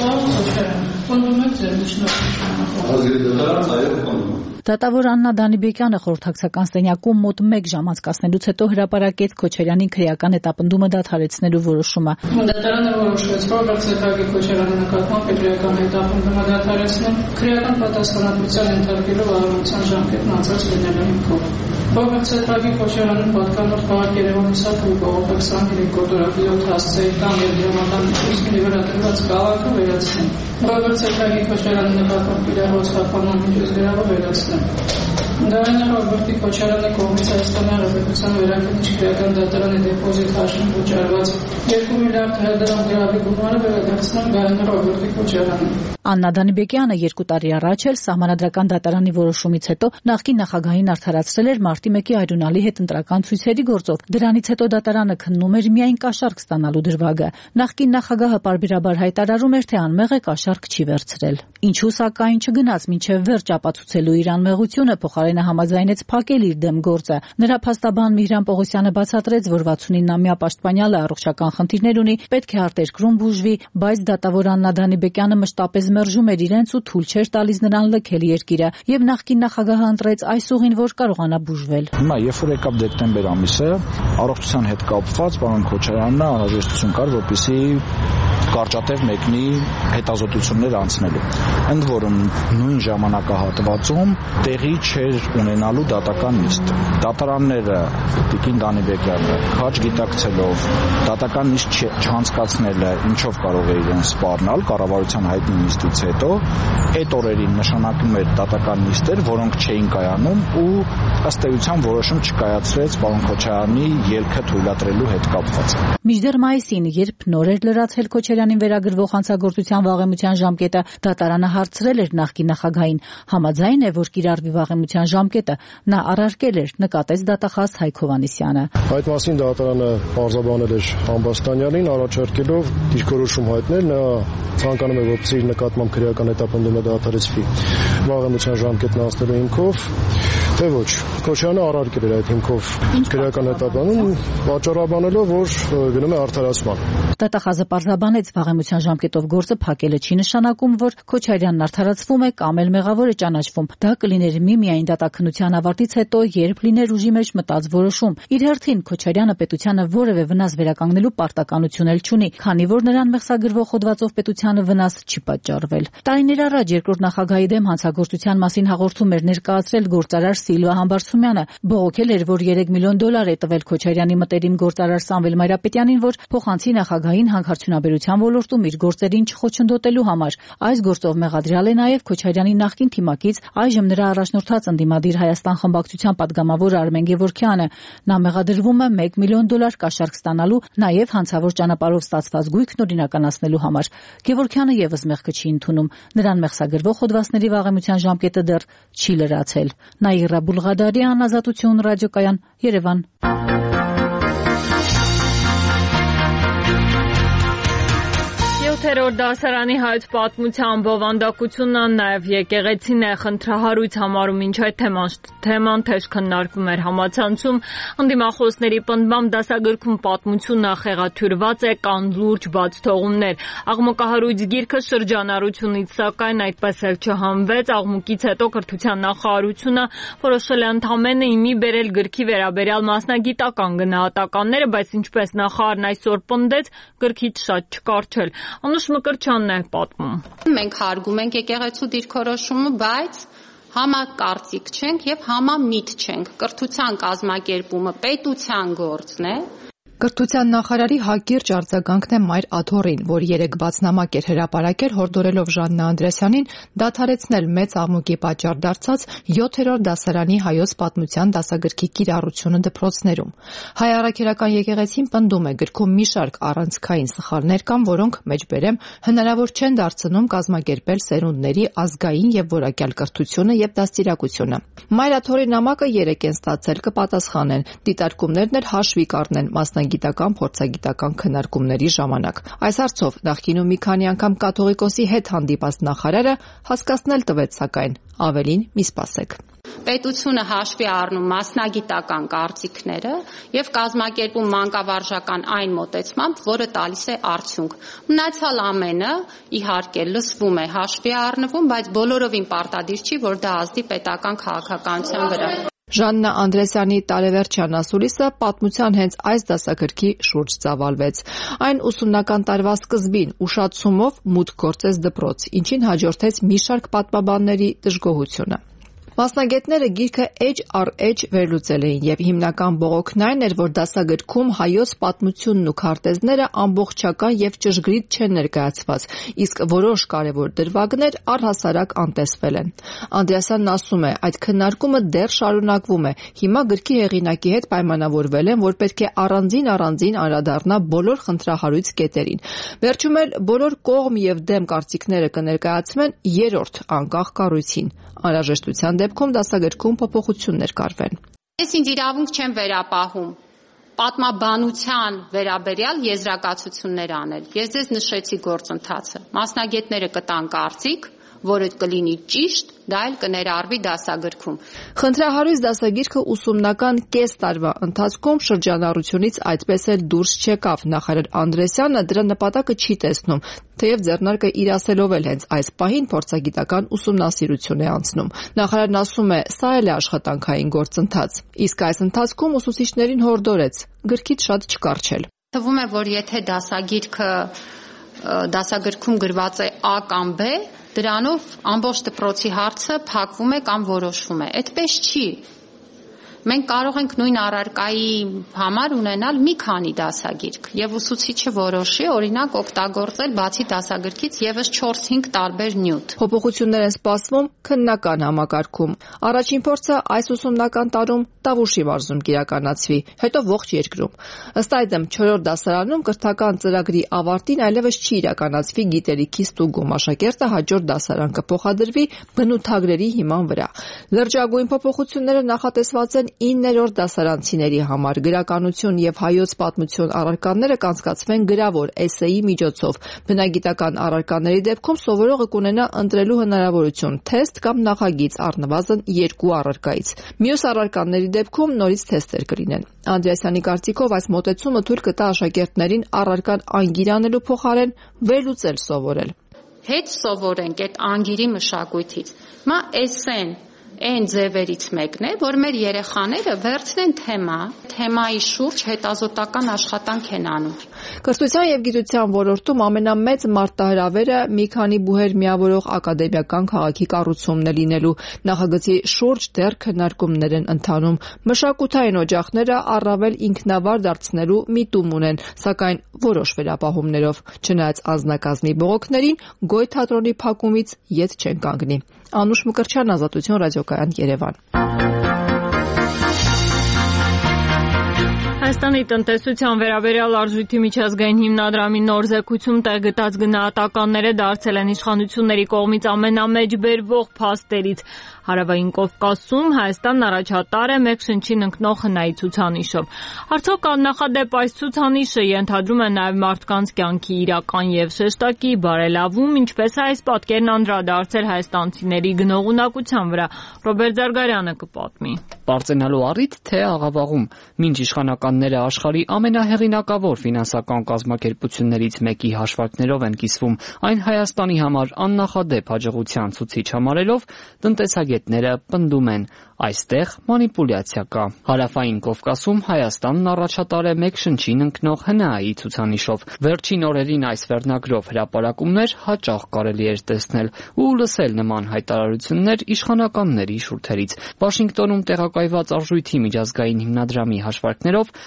Դատավոր Աննա Դանիբեկյանը խորհրդակցական սենյակում մոտ մեկ ժամ անցկացնելուց հետո հրապարակեց Քոչարյանին քրեական հետապնդումը դադարեցնելու որոշումը։ Դատարանը որոշեց Ռոբերտ Սեդրագի Քոչարյանի նկատմամբ քրեական հետապնդումը դադարեցնել, քրեական պատասխանատվության ենթարկելով առողջության ժամկետն անցած լինելու հիմքով։ Ռոբերտ Սեդրագի Քոչարյանին պատկանող քաղաք Երևանի Սակրի բողոքը քսանհինգ կոտորակիոտ հասցեի կամ եւ դրամատան իսկի վրա դրված քաղաքը վերացնել։ Ռոբերտ Սեդրագի Քոչարյանի նկատմամբ իրավահոս խափանման միջոցներով վերացնել։ Դրանով Ռոբերտի Քոչարյանի կողմից Հայաստանի Հանրապետության վերաքննիչ քրեական դատարանի դեպոզիտ հաշվին վճարված երկու միլիարդ դրամ գրավի գումարը վերադարձնել Գայանե Ռոբերտի Քոչարյանին։ Աննա Դանիբեկյանը երկու տարի առաջ էլ Սահմանադրական դատարանի որոշումից հետո նախկին նախագահին արդարացրել էր մարտի մեկի Այրունալի հետ ընտրական ցույցերի գործով։ Դրանից հետո դատարանը քննում էր միայն կաշառք ստանալու դրվագը։ Նախկին նախագահը պարբերաբար հայտարարում էր, թե անմեղ է, կաշառք չի վերցրել։ Ինչու սակայն չգնաց մինչև վերջ ապացուցելու իր անմեղությունը, փոխարենը համաձայնեց փակել իր դեմ գործը։ Նրա փաստաբան Միհրան Պողոսյանը բացատրեց, որ վաթսունինամյա պաշտպանյալը առողջական խնդիրներ ունի, պետք է արտերկրում բուժվի, բայց դատավոր Աննա Դանիբեկյանը մշտապես մերժում էր իրենց ու թույլ չէր տալիս նրան լքել երկիրը, եւ նախկին նախագահը ընտրեց այս ուղին, որ կարողանա բուժվել։ Հիմա երբ որ եկավ դեկտեմբեր ամիսը, առողջության հետ կապված պարոն Քոչարյանն անհրաժեշտություն կար, որպեսզի կարճատև մեկնի հետազոտություններ անցնելու։ Ընդ որում նույն ժամանակահատվածում տեղի չէր ունենալու դատական նիստ։ Դատարանները Տիկին Դանիբեկյանը քաջ գիտակցելով դատական նիստ չանցկացնելը ինչով կարող է իրեն սպառնալ կառավարության հայտնի նիստից հետո, այդ օրերին նշանակում էր դատական նիստեր, որոնք չէին կայանում ու ըստ էության որոշում չկայացրեց պարոն Քոչարյանի ելքը թույլատրելու հետ կապված։ Մինչդեռ մայիսին, երբ նոր էր լրացել Քոչարյանին վերագրվող հանցագործության վաղեմության ժամկետը, դատարանը հարցրել էր նախկին նախագահին, համաձայն է, որ կիրառվի վաղեմության ժամկետը, նա առարկել էր, նկատեց դատախազ Հայկ Հովհաննիսյանը։ Այդ մասին դատարանը պարզաբանել էր Համբաստանյանին, առաջարկելով դիրքորոշում հայտնել, նա ցանկանում է, որպեսզի իր նկատմամբ քրեական հետապնդումը դադարեցվի վաղեմության ժամկետն անցնելու հիմքով, թե ոչ։ Քոչարյանը առարկել էր այդ հիմքով քրեական հետապնդում, պատճառաբանելով, որ գնում է արդարացման։ Դատախազը պարզաբանեց, վաղեմության ժամկետով գործը փակելը չի նշանակում, որ Քոչարյանն արդարացվում է կամ էլ մեղավոր է ճանաչվում։ Դա կլիներ միմիայն դատաքննության ավարտից հետո, երբ լիներ ուժի մեջ մտած որոշում։ Իր հերթին Քոչարյանը պետությանը որևէ վնաս վերականգնելու պարտականություն էլ չունի, քանի որ նրան մեղսագրվող հոդվածով պետությանը վնաս չի պատճառվել։ Տարիներ առաջ երկրորդ նախագահի դեմ հանցագործության մասին հաղորդում էր ներկայացրել գործարար Սիլվա Համբարձումյանը, բողոքել էր, որ երեք միլիոն դոլար է տվել Քոչարյանի մտերիմ գործարար Սամվել Մայրապետյանին, որ փոխանցի նախագահային հանքարդյունաբերության ոլորտում իր գործերին չխոչընդոտելու համար։ Այս գործով մեղադրյալ է նաև Քոչարյանի նախկին թիմակից, այժմ նրա առաջնորդած ընդդիմադիր Հայաստան խմբակցության падգամավոր Արմեն Գևորգյանը։ Նա մեղադրվում է մեկ միլիոն դոլար կաշառք ստանալու, նաև հանցավոր ճանապարհով ստացված գույքն օրինականացնելու համար։ Գևորգյանը եւս մեղքը չի ընդունում։ Նրան մեղսագրվող հոդվածների վաղեմության ժամկետը դեռ չի լրացել։ Նաիրա Բուլղադարյան, Ազատություն, ռադիոկայան, Երևան։ Յոթերորդ դասարանի հայոց պատմության բովանդակությունը նաև եկեղեցին է խնդրահարույց համարում, ինչ այդ թեման թեժ քննարկվում էր համացանցում։ Ընդդիմախոսների պնդմամբ դասագրքում պատմությունը խեղաթյուրված է, կան լուրջ բացթողումներ։ Աղմուկահարույց գիրքը շրջանառությունից սակայն այդպես էլ չհանվեց։ Աղմուկից հետո կրթության նախարարությունը որոշել է ընդամենը իմի բերել գրքի վերաբերյալ մասնագիտական գնահատականները, բայց ինչպես նախարարն այսօր պնդեց, գրքից շատ չկարչել։ Անուշ Մկրտչյանն է պատմում։ Մենք հարգում ենք եկեղեցու դիրքորոշումը, բայց համակարծիք չենք եւ համամիտ չենք։ Կրթության կազմակերպումը պետության գործն է։ Կրթության նախարարի հակիրճ արձագանքն է Մայր Աթոռին, որ երեկ բացնամակ էր հրապարակել հորդորելով Ժաննա Անդրեասյանին դադարեցնել մեծ աղմուկի պատճառ դարձած յոթերորդ դասարանի հայոց պատմության դասագրքի կիրառությունը դպրոցներում։ Հայ առաքելական եկեղեցին պնդում է գրքում մի շարք առանցքային սխալներ կան, որոնք մեջբերեմ հնարավոր չեն դարձնում կազմակերպել սերունդների ազգային եւ որակյալ կրթությունը եւ դաստիարակությունը։ Մայր Աթոռի նամակը երեկ են ստացել, կպատասխանեն, դիտարկումներն էլ հաշվի կառնեն մասնագիտական փորձագիտական քննարկումների ժամանակ։ Այս հարցով նախկինում մի քանի անգամ կաթողիկոսի հետ հանդիպած նախարարը հասկացնել տվեց, սակայն ավելին մի սպասեք։ Պետությունը հաշվի առնում մասնագիտական կարծիքները եւ կազմակերպում մանկավարժական այն մոտեցմամբ, որը տալիս է արդյունք։ Մնացյալ ամենը իհարկե լսվում է, հաշվի առնվում, բայց բոլորովին պարտադիր չի, որ դա ազդի պետական քաղաքականության վրա։ Ժաննա Անդրեասյանի տարեվերջյան ասուլիսը պատմության հենց այս դասագրքի շուրջ ծավալվեց։ Այն ուսումնական տարվա սկզբին ուշացումով մուտք գործեց դպրոց, ինչին հաջորդեց մի շարք պատմաբանների դժգոհությունը։ Մասնագետները գիրքը էջ առ էջ վերլուծել էին եւ հիմնական բողոքն այն էր, որ դասագրքում հայոց պատմությունն ու քարտեզները ամբողջական եւ ճշգրիտ չեն ներկայացված, իսկ որոշ կարևոր դրվագներ առհասարակ անտեսվել են։ Անդրեասյանն ասում է, այդ քննարկումը դեռ շարունակվում է։ Հիմա գրքի հեղինակի հետ պայմանավորվել են, որ պետք է առանձին-առանձին անդրադառնա բոլոր խնդրահարույց կետերին։ Վերջում էլ բոլոր կողմ եւ դեմ կարծիքները կներկայացվեն երրորդ անկախ կառույցին։ Անհրաժեշտության դեպքում դասագրքում փոփոխություններ կարվեն։ Ես ինձ իրավունք չեմ վերապահում պատմաբանության վերաբերյալ եզրակացություններ անել։ Ես ձեզ նշեցի գործընթացը։ Մասնագետները կտան կարծիք, որը կլինի ճիշտ, դա էլ կներառվի դասագրքում։ Խնդրահարույց դասագիրքը ուսումնական կես տարվա ընթացքում շրջանառությունից այդպես էլ դուրս չեկավ։ Նախարար Անդրեասյանը դրա նպատակը չի տեսնում, թեև ձեռնարկը իր ասելով էլ հենց այս պահին փորձագիտական ուսումնասիրություն է անցնում։ Նախարարն ասում է, սա էլ է աշխատանքային գործընթաց։ Իսկ այս ընթացքում ուսուցիչներին հորդորեց գրքից շատ չկարչել։ Թվում է, որ եթե դասագիրքը դասագրքում գրված է A կամ B, դրանով ամբողջ դպրոցի հարցը փակվում է կամ որոշվում է։ Այդպես չի։ Մենք կարող ենք նույն առարկայի համար ունենալ մի քանի դասագիրք եւ ուսուցիչը որոշի, օրինակ, օգտագործել բացի դասագրքից եւս չորս-հինգ տարբեր նյութ։ Փոփոխություններ են սպասվում քննական համակարգում։ Առաջին փորձը այս ուսումնական տարում Տավուշի մարզում կիրականացվի, հետո ողջ երկրում։ Ըստ այդմ չորրորդ դասարանում կրթական ծրագրի ավարտին այլևս չի իրականացվի գիտելիքի ստուգում, աշակերտը հաջորդ դասարան կփոխադրվի բնութագրերի հիման վրա։ Լրջագույն փոփոխությունները նախատեսված են իններորդ դասարանցիների համար գրականություն եւ հայոց պատմություն առարկաները կանցկացվեն գրավոր էսեի միջոցով։ Բնագիտական առարկաների դեպքում սովորողը կունենա ընտրելու հնարավորություն թեստ կամ նախագիծ առնվազն երկու առարկայից։ Մյուս առարկաների դեպքում նորից թեստեր կլինեն։ Անդրեասյանի կարծիքով այս մոտեցումը թույլ կտա աշակերտներին առարկան անգիր անելու փոխարեն վերլուծել սովորել։ Հետ սովորենք այդ անգիրի մշակույթից։ Մա էսեն այն ձևերից մեկն է, որ մեր երեխաները վերցնեն թեմա, թեմայի շուրջ հետազոտական աշխատանք են անում։ Կրթության եւ գիտության ոլորտում ամենամեծ մարտահրավերը մի քանի բուհեր միավորող ակադեմիական քաղաքի կառուցումն է լինելու։ Նախագծի շուրջ դեռ քննարկումներ են ընթանում։ Մշակութային օջախները առավել ինքնավար դարձնելու միտում ունեն, սակայն որոշ վերապահումներով։ Չնայած անձնակազմի բողոքներին, Գոյ թատրոնի փակումից ետ չեն կանգնի։ Անուշ Մկրտչյան, Ազատություն, Ռադիոկայան, Երևան։ Հայաստանի տնտեսության վերաբերյալ արժույթի միջազգային հիմնադրամի նոր զեկույցում տեղ գտած գնահատականները դարձել են իշխանությունների կողմից ամենամեջբերվող փաստերից։ Հարավային Կովկասում Հայաստանն առաջատար է մեկ շնչին ընկնող հնայի ցուցանիշով։ Արդյոք աննախադեպ այս ցուցանիշը ենթադրում է նաև մարդկանց կյանքի իրական եւ շեշտակի բարելավում, ինչպես է այս պատկերն անդրադարձել հայաստանցիների գնողունակության վրա։ Ռոբերտ Զարգարյանը կպատմի։ Պարծենալու առիթ թե աղավաղում, մինչ իշխանականները աշխարհի ամենահեղինակավոր ֆինանսական կազմակերպություններից մեկի հաշվարկներով են կիսվում, այն Հայաստանի համար աննախադեպ հաջողության ցուցիչ համարելով, տնտեսագետները պնդում են, այստեղ մանիպուլյացիա կա։ Հարավային Կովկասում Հայաստանն առաջատար է մեկ շնչին ընկնող հնայի ցուցանիշով։ Վերջին օրերին այս վերնագրով հրապարակումներ հաճախ կարելի էր տեսնել ու լսել նման հայտարարություններ իշխանականների շուրթերից։ Վաշինգտոնում տեղակայված արժույթի միջազգային հիմնադրամի հաշվարկներով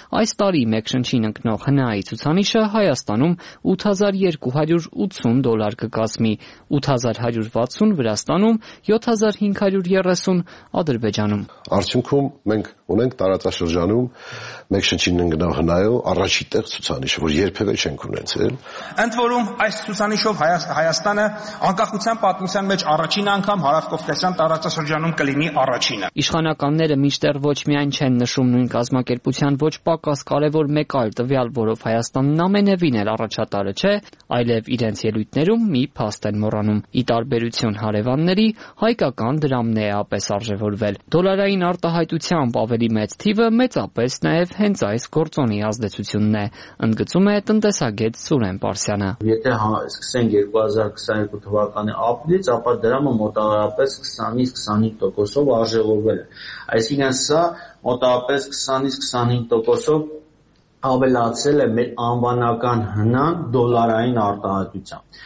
այս տարի մեկ շնչին ընկնող հնայի ցուցանիշը Հայաստանում ութ հազար երկու հարյուր ութսուն դոլար կկազմի, ութ հազար հարյուր վաթսուն Վրաստանում, յոթ հազար հինգ հարյուր երեսուն Ադրբեջանում։ Արդյունքում մենք ունենք տարածաշրջանում մեկ շնչին ընկնող հնայով առաջի տեղ ցուցանիշը, որ երբևէ չենք ունեցել։ Ընդ որում այս ցուցանիշով Հայաստանը անկախության պատմության մեջ առաջին անգամ Հարավկովկասյան տարածաշրջանում կլինի առաջինը։ Իշխանականները մինչդեռ ոչ միայն չեն նշում նույն կազմակերպության ոչ պակաս կարևոր մեկ այլ տվյալ, որով Հայաստանն ամենևին էլ առաջատարը չէ, այլև իրենց ելույթներում մի փաստ են մոռանում։ Ի տարբերություն հարևանների, հայկական դրամն է ապես արժևորվել։ Դոլարային արտահայտությամբ ավելի մեծ թիվը մեծապես նաև հենց այս գործոնի ազդեցությունն է, ընդգծում է տնտեսագետ Սուրեն Պարսյանը։ Եթե սկսենք երկու հազար քսաներկու թվականի ապրիլից, ապա դրամը մոտավորապես քսանից քսանհինգ տոկոսով արժևորվել է։ Այսինքն սա մոտավորապես քսանից քսանհինգ տոկոսով ավելացել է մեր անվանական հնան դոլարային արտահայտությամբ։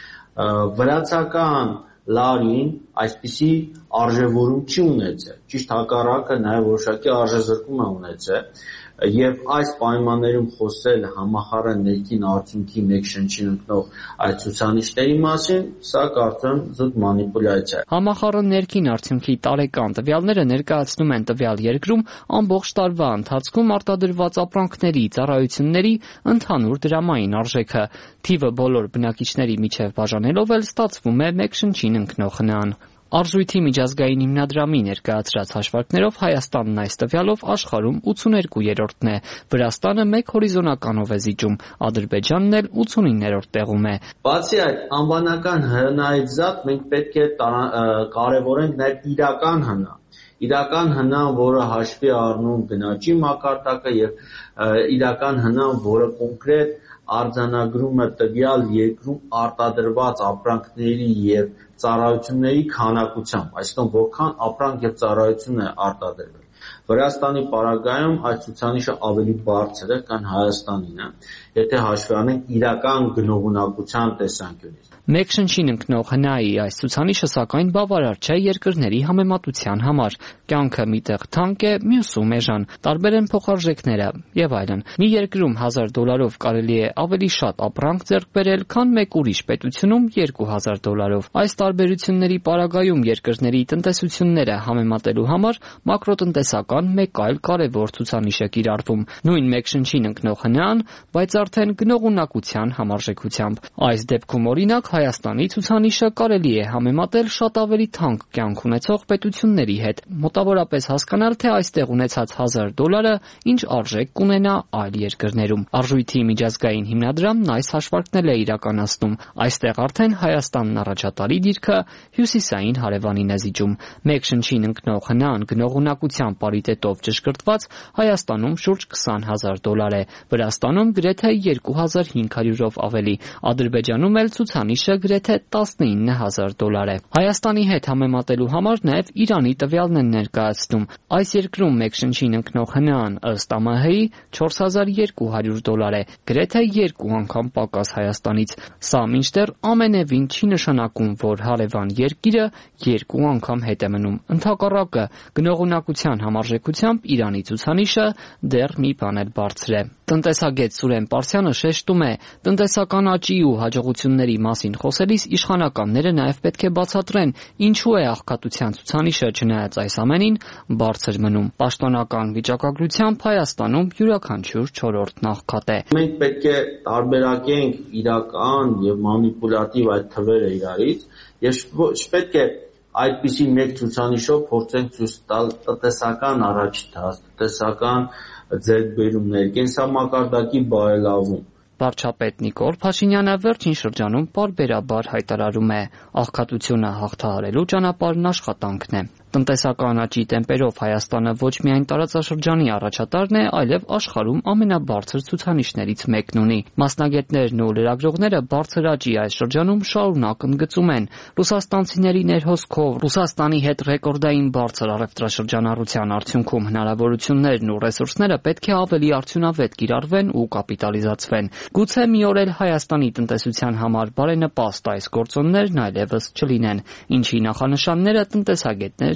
Վրացական լարին այսպիսի արժևորում չի ունեցել, ճիշտ հակառակը նաև որոշակի արժեզրկում է ունեցել, եւ այս պայմաններում խոսել համախառն ներքին արդյունքի մեկ շնչին ընկնող այդ ցուցանիշների մասին, սա կարծում եմ զուտ մանիպուլյացիա է։ Համախառն ներքին արդյունքի տարեկան տվյալները ներկայացնում են տվյալ երկրում ամբողջ տարվա ընթացքում արտադրված ապրանքների, ծառայությունների ընդհանուր դրամային արժեքը։ Թիվը բոլոր բնակիչների միջև բաժանելով էլ ստացվում է մեկ շնչին ընկնող հնան։ Արժույթի միջազգային հիմնադրամի ներկայացրած հաշվարկներով Հայաստանն այս տվյալով աշխարհում ութսուներկուերորդն է, Վրաստանը մեկ հորիզոնականով է զիջում, Ադրբեջանն էլ ութսունիններորդ տեղում է։ Բացի այդ, անվանական հնայից զատ մենք պետք է կարևորենք նաև իրական հնա։ Իրական հնան, որը հաշվի առնում գնաճի մակարդակը եւ իրական հնան, որը կոնկրետ արձանագրում է տվյալ երկրում արտադրված ապրանքների եւ ծառայությունների քանակությամբ, այսինքն որքան ապրանք եւ ծառայություն է արտադրվել։ Վրաստանի պարագայում այս ցուցանիշը ավելի բարձր է, քան Հայաստանինը, եթե հաշվի առնենք իրական գնողունակության տեսանկյունից։ Մեկ շնչին ընկնող հնայի այս ցուցանիշը սակայն բավարար չէ երկրների համեմատության համար։ Կյանքը միտեղ թանկ է, մյուսում էժան, տարբեր են փոխարժեքները եւ այլն։ Մի երկրում հազար դոլարով կարելի է ավելի շատ ապրանք ձեռք բերել, քան մեկ ուրիշ պետությունում երկու հազար դոլարով։ Այս տարբերությունների պարագայում երկրների տնտեսությունները համեմատելու համար մակրոտնտեսական մեկ այլ կարևոր ցուցանիշ է կիրառվում։ Նույն մեկ շնչին ընկնող հնան, բայց արդեն գնողունակության համարժեքությամբ։ Այս դեպքում օրինակ Հայաստանի ցուցանիշը կարելի է համեմատել շատ ավելի թանկ կյանք ունեցող պետությունների հետ, մոտավորապես հասկանալ, թե այստեղ ունեցած հազար դոլարը ինչ արժեք կունենա այլ երկրներում։ Արժույթի միջազգային հիմնադրամն այս հաշվարկն է իրականացնում։ Այստեղ արդեն Հայաստանն առաջատարի դիրքը հյուսիսային հարևանին է զիջում։ Մեկ շնչին ընկնող հնան գնողունակության պարիտետով ճշգրտված Հայաստանում շուրջ քսան հազար դոլար է, Վրաստանում գրեթե երկու հազար հինգ հարյուրով ավելի, Ադրբեջանում էլ ցուցանիշը գրեթե տասնինը հազար դոլար է։ Հայաստանի հետ համեմատելու համար նաև Իրանի տվյալն են ներկայացնում։ Այս երկրում մեկ շնչին ընկնող հնան ըստ Ա Մ Հ-ի չորս հազար երկու հարյուր դոլար է, գրեթե երկու անգամ պակաս Հայաստանից։ Սա մինչդեռ ամենևին չի նշանակում, որ հարևան երկիրը երկու անգամ հետ է մնում։ Ընդհակառակը, գնողունակության համարժեքությամբ Իրանի ցուցանիշը դեռ մի բան էլ բարձր է։ Տնտեսագետ Սուրեն Պարսյանը շեշտում է, տնտեսական աճի ու հաջողությունների մասին խոսելիս իշխանականները նաև պետք է բացատրեն, ինչու է աղքատության ցուցանիշը չնայած այս ամենին բարձր մնում։ Պաշտոնական վիճակագրությամբ Հայաստանում յուրաքանչյուր չորրորդն աղքատ է։ Մենք պետք է տարբերակենք իրական եւ մանիպուլատիվ այդ թվերը իրարից եւ չպետք է այդպիսի մեկ ցուցանիշով փորձենք ցույց տալ տնտեսական առաջընթաց, տնտեսական ձեռքբերումներ, կենսամակարդակի բարելավում։ Վարչապետ Նիկոլ Փաշինյանը վերջին շրջանում պարբերաբար հայտարարում է, աղքատությունը հաղթահարելու ճանապարհն աշխատանքն է։ Տնտեսական աճի տեմպերով Հայաստանը ոչ միայն տարածաշրջանի առաջատարն է, այլև աշխարհում ամենաբարձր ցուցանիշներից մեկն ունի։ Մասնագետներն ու լրագրողները բարձր աճի այս շրջանում շարունակ ընդգծում են։ Ռուսաստանցիների ներհոսքով Ռուսաստանի հետ ռեկորդային բարձր առևտրաշրջանառության արդյունքում հնարավորություններն ու ռեսուրսները պետք է ավելի արդյունավետ կիրառվեն ու կապիտալիզացվեն։ Գուցե մի օր էլ Հայաստանի տնտեսության համար բարենպաստ այս գործոններն այլևս չլինեն, ինչի նախանշանները տնտեսագետներն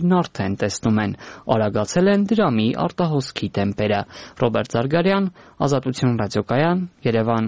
երկրներն արդեն տեսնում են։ Արագացել են դրամի արտահոսքի տեմպերը։ Ռոբերտ Զարգարյան, Ազատություն ռադիոկայան, Երևան։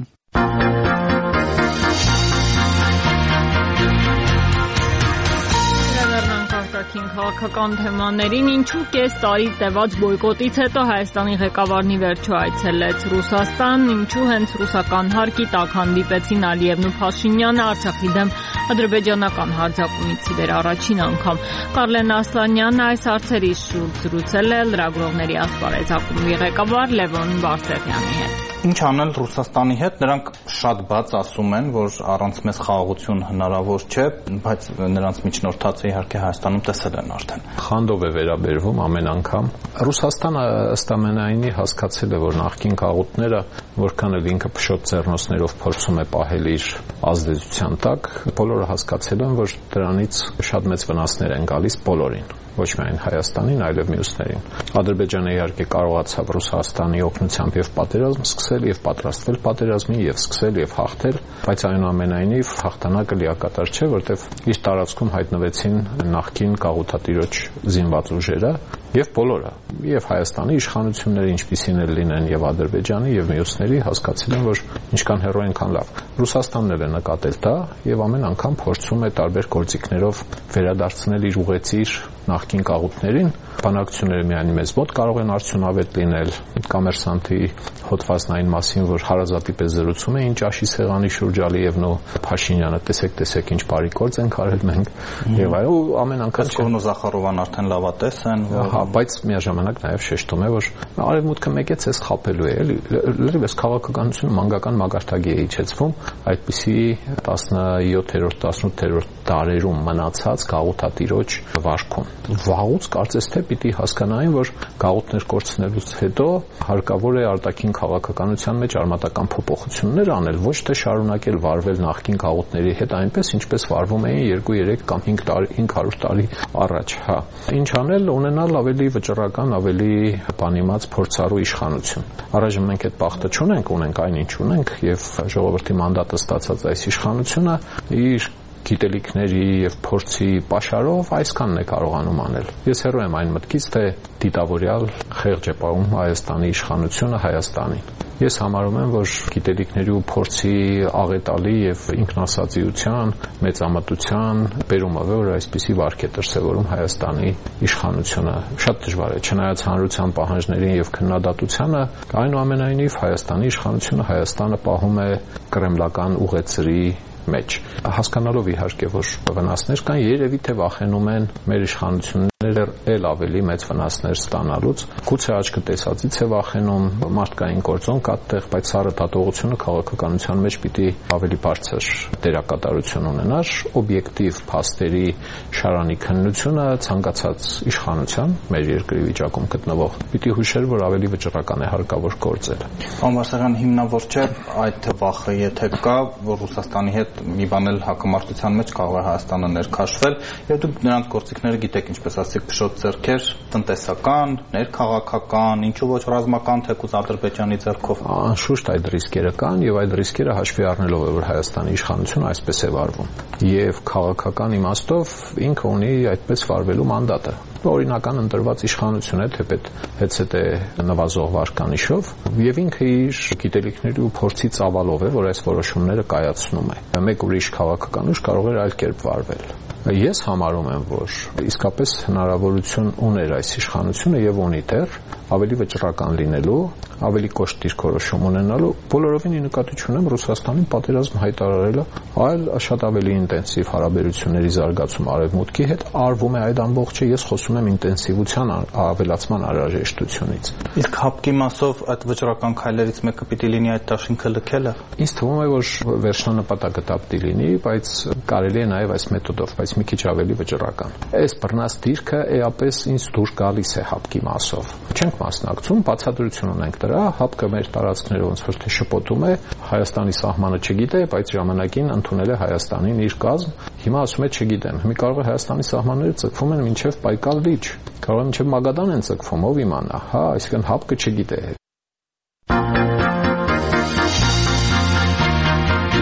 Քաղաքական թեմաներին ինչու կես տարի տևած բոյկոտից հետո Հայաստանի ղեկավարն ի վերջո այցելեց Ռուսաստան, ինչու հենց ռուսական հարկի տակ հանդիպեցին Ալիևն ու Փաշինյանը, Արցախի դեմ ադրբեջանական հարձակումից ի վեր առաջին անգամ։ Կարլեն Ասլանյանն այս հարցերի շուրջ զրուցել է լրագրողների ասպարեզ ակումբի ղեկավար Լևոն Բարսեղյանի հետ։ Ինչ անել Ռուսաստանի հետ, նրանք շատ բաց ասում են, որ առանց մեզ խաղաղություն հնարավոր չէ, բայց նրանց միջնորդածը իհարկե Հայաստանում տեսել են արդեն։ Խանդով է վերաբերվում ամեն անգամ։ Ռուսաստանը ըստ ամենայնի հասկացել է, որ նախկին գաղութները, որքան էլ ինքը փշոտ ձեռնոցներով փորձում է պահել իր ազդեցության տակ, բոլորը հասկացել են, որ դրանից շատ մեծ վնասներ են գալիս բոլորին, ոչ միայն Հայաստանին, այլև մյուսներին։ Ադրբեջանը իհարկե կարողացավ Ռուսաստանի օգնությամբ եւ պատերազմ սկսել եւ պատրաստվել պատերազմին եւ սկսել եւ հաղթել, բայց այնուամենայնիվ հաղթանակը լիակատար չէ, որտեղ իր տարածքում հայտնվեցին նախկին գաղութատիրոջ զինված ուժերը եւ բոլորը, եւ Հայաստանի իշխանությունները, ինչպիսին էլ լինեն եւ Ադրբեջանի եւ մյուսների, հասկացել են, որ ինչքան հեռու այնքան լավ։ Ռուսաստանն էլ է նկատել դա եւ ամեն անգամ փորձում է տարբեր գործիքներով վերադարձնել իր ուղեցիր նախկին գաղութներին։ Բանակցությունները միայն մեզ մոտ կարող են արդյունավետ լինել։ Կոմերսանտի հոդվածն այն մասին, որ հարազատի պես զրուցում էին ճաշի սեղանի շուրջ Ալիևն ու Փաշինյանը, տեսեք, տեսեք ինչ բարի գործ ենք արել մենք եւ այո, ամեն անգամ Պեսկովն ու Զախարովան արդեն լավատես են, հա, բայց միաժամանակ նաեւ շեշտում է, որ արևմուտքը մեկեց էս խապելու է, էլի, լրիվ էս քաղաքականությունը մանկական մագարտագի է իջեցվում, այդպիսի տասնյոթերորդ տասնութերորդ դարերում մնացած գաղութատիրոջ վարքում։ Վաղուց կարծես թե պիտի հասկանային, որ գաղութներ կորցնելուց հետո հարկավոր է արտաքին քաղաքականության մեջ արմատական փոփոխություններ անել, ոչ թե շարունակել վարվել նախկին գաղութների հետ այնպես, ինչպես վարվում էին երկու երեք կամ հինգ տարի, հինգ հարյուր տարի առաջ, հա։ Ինչ անել, ունենալ ավելի վճռական, ավելի բանիմաց փորձառու իշխանություն։ Առայժմ մենք այդ բախտը չունենք, ունենք այնինչ ունենք եւ ժողովրդի մանդատը ստացած այս իշխանությունը իր գիտելիքների եւ փորձի պաշարով այսքանն է կարողանում անել։ Ես հեռու եմ այն մտքից, թե դիտավորյալ խեղճ է պահում Հայաստանի իշխանությունը Հայաստանին։ Ես համարում եմ, որ գիտելիքների ու փորձի աղետալի եւ ինքնասածիության, մեծամտության բերումը, որ այսպիսի վարք է դրսևորում Հայաստանի իշխանությունը, շատ դժվար է, չնայած հանրության պահանջներին եւ քննադատությանը, այնուամենայնիվ Հայաստանի իշխանությունը Հայաստանը պահում է կրեմլական ուղեցրի մեջ, հասկանալով իհարկե, որ վնասներ կան, երևի թե վախենում են մեր իշխանությունները էլ ավելի մեծ վնասներ ստանալուց, գուցե աչքը տեսածից է վախենում, մարդկային գործոն կա այդտեղ, բայց սառը դատողությունը քաղաքականության մեջ պիտի ավելի բարձր դերակատարություն ունենար, օբյեկտիվ փաստերի շարանի քննությունը ցանկացած իշխանության մեր երկրի վիճակում գտնվող պիտի հուշեր, որ ավելի վճռական է հարկավոր գործել։ Պարոն Բարսեղյան, հիմնավոր չէ այդ վախը, եթե կա, որ Ռուսաստանի հետ մի բան էլ հակամարտության մեջ կարող է Հայաստանը ներքաշվել, եւ դուք նրանց գործիքները գիտեք, ինչպես ասեցիք, փշոտ ձեռքեր, տնտեսական, ներքաղաքական, ինչու ոչ ռազմական, թեկուզ Ադրբեջանի ձեռքով։ Անշուշտ այդ ռիսկերը կան եւ այդ ռիսկերը հաշվի առնելով է, որ Հայաստանի իշխանությունը այսպես է վարվում։ Եվ քաղաքական իմաստով ինքը ունի այդպես վարվելու մանդատը։ Օրինական ընտրված իշխանություն է, թեպետ հետսետ է նվազող վարկանիշով եւ ինքը իր գիտելիքների ու փորձի ծավալով է, որ այս որոշումները կայացնում է։ Մեկ ուրիշ քաղաքական ուժ կարող էր այլ կերպ վարվել։ Ես համարում եմ, որ իսկապես հնարավորություն ուներ այս իշխանությունը եւ ունի դեռ ավելի վճռական լինելու, ավելի կոշտ դիրքորոշում ունենալու, բոլորովին ի նկատի չունեմ Ռուսաստանին պատերազմ հայտարարելը, այլ շատ ավելի ինտենսիվ հարաբերությունների զարգացում արևմուտքի հետ արվում է այդ ամբողջը, ես խոսում եմ ինտենսիվության ավելացման անհրաժեշտությունից։ Իսկ հապկի մասով այդ վճռական քայլերից մեկը պիտի լինի այդ դաշինքը լքելը։ Ինձ թվում է, որ վերջնանպատակը դա պիտի լինի, բայց կարելի է նաև այս մեթոդով, բայց մի քիչ ավելի վճռական։ Այս բռնած դիրքը էապես ինձ դուր գալիս է հապկի մասով։ Չենք մասնակցում, բացատրություն ունենք դրա, հապկը մեր տարածքները ոնց որ թե շփոթում է, Հայաստանի սահմանը չգիտե, բայց ժամանակին ընդունել է Հայաստանին իր կազմ, հիմա ասում է չգիտեմ։ Մի կարող է Հայաստանի սահմանները ցկվում են մինչև Պայկալ լիճ, կարող է մինչև Մագադան են ցկվում, ով իմանա, հա, այսինքն հապկը չգիտե։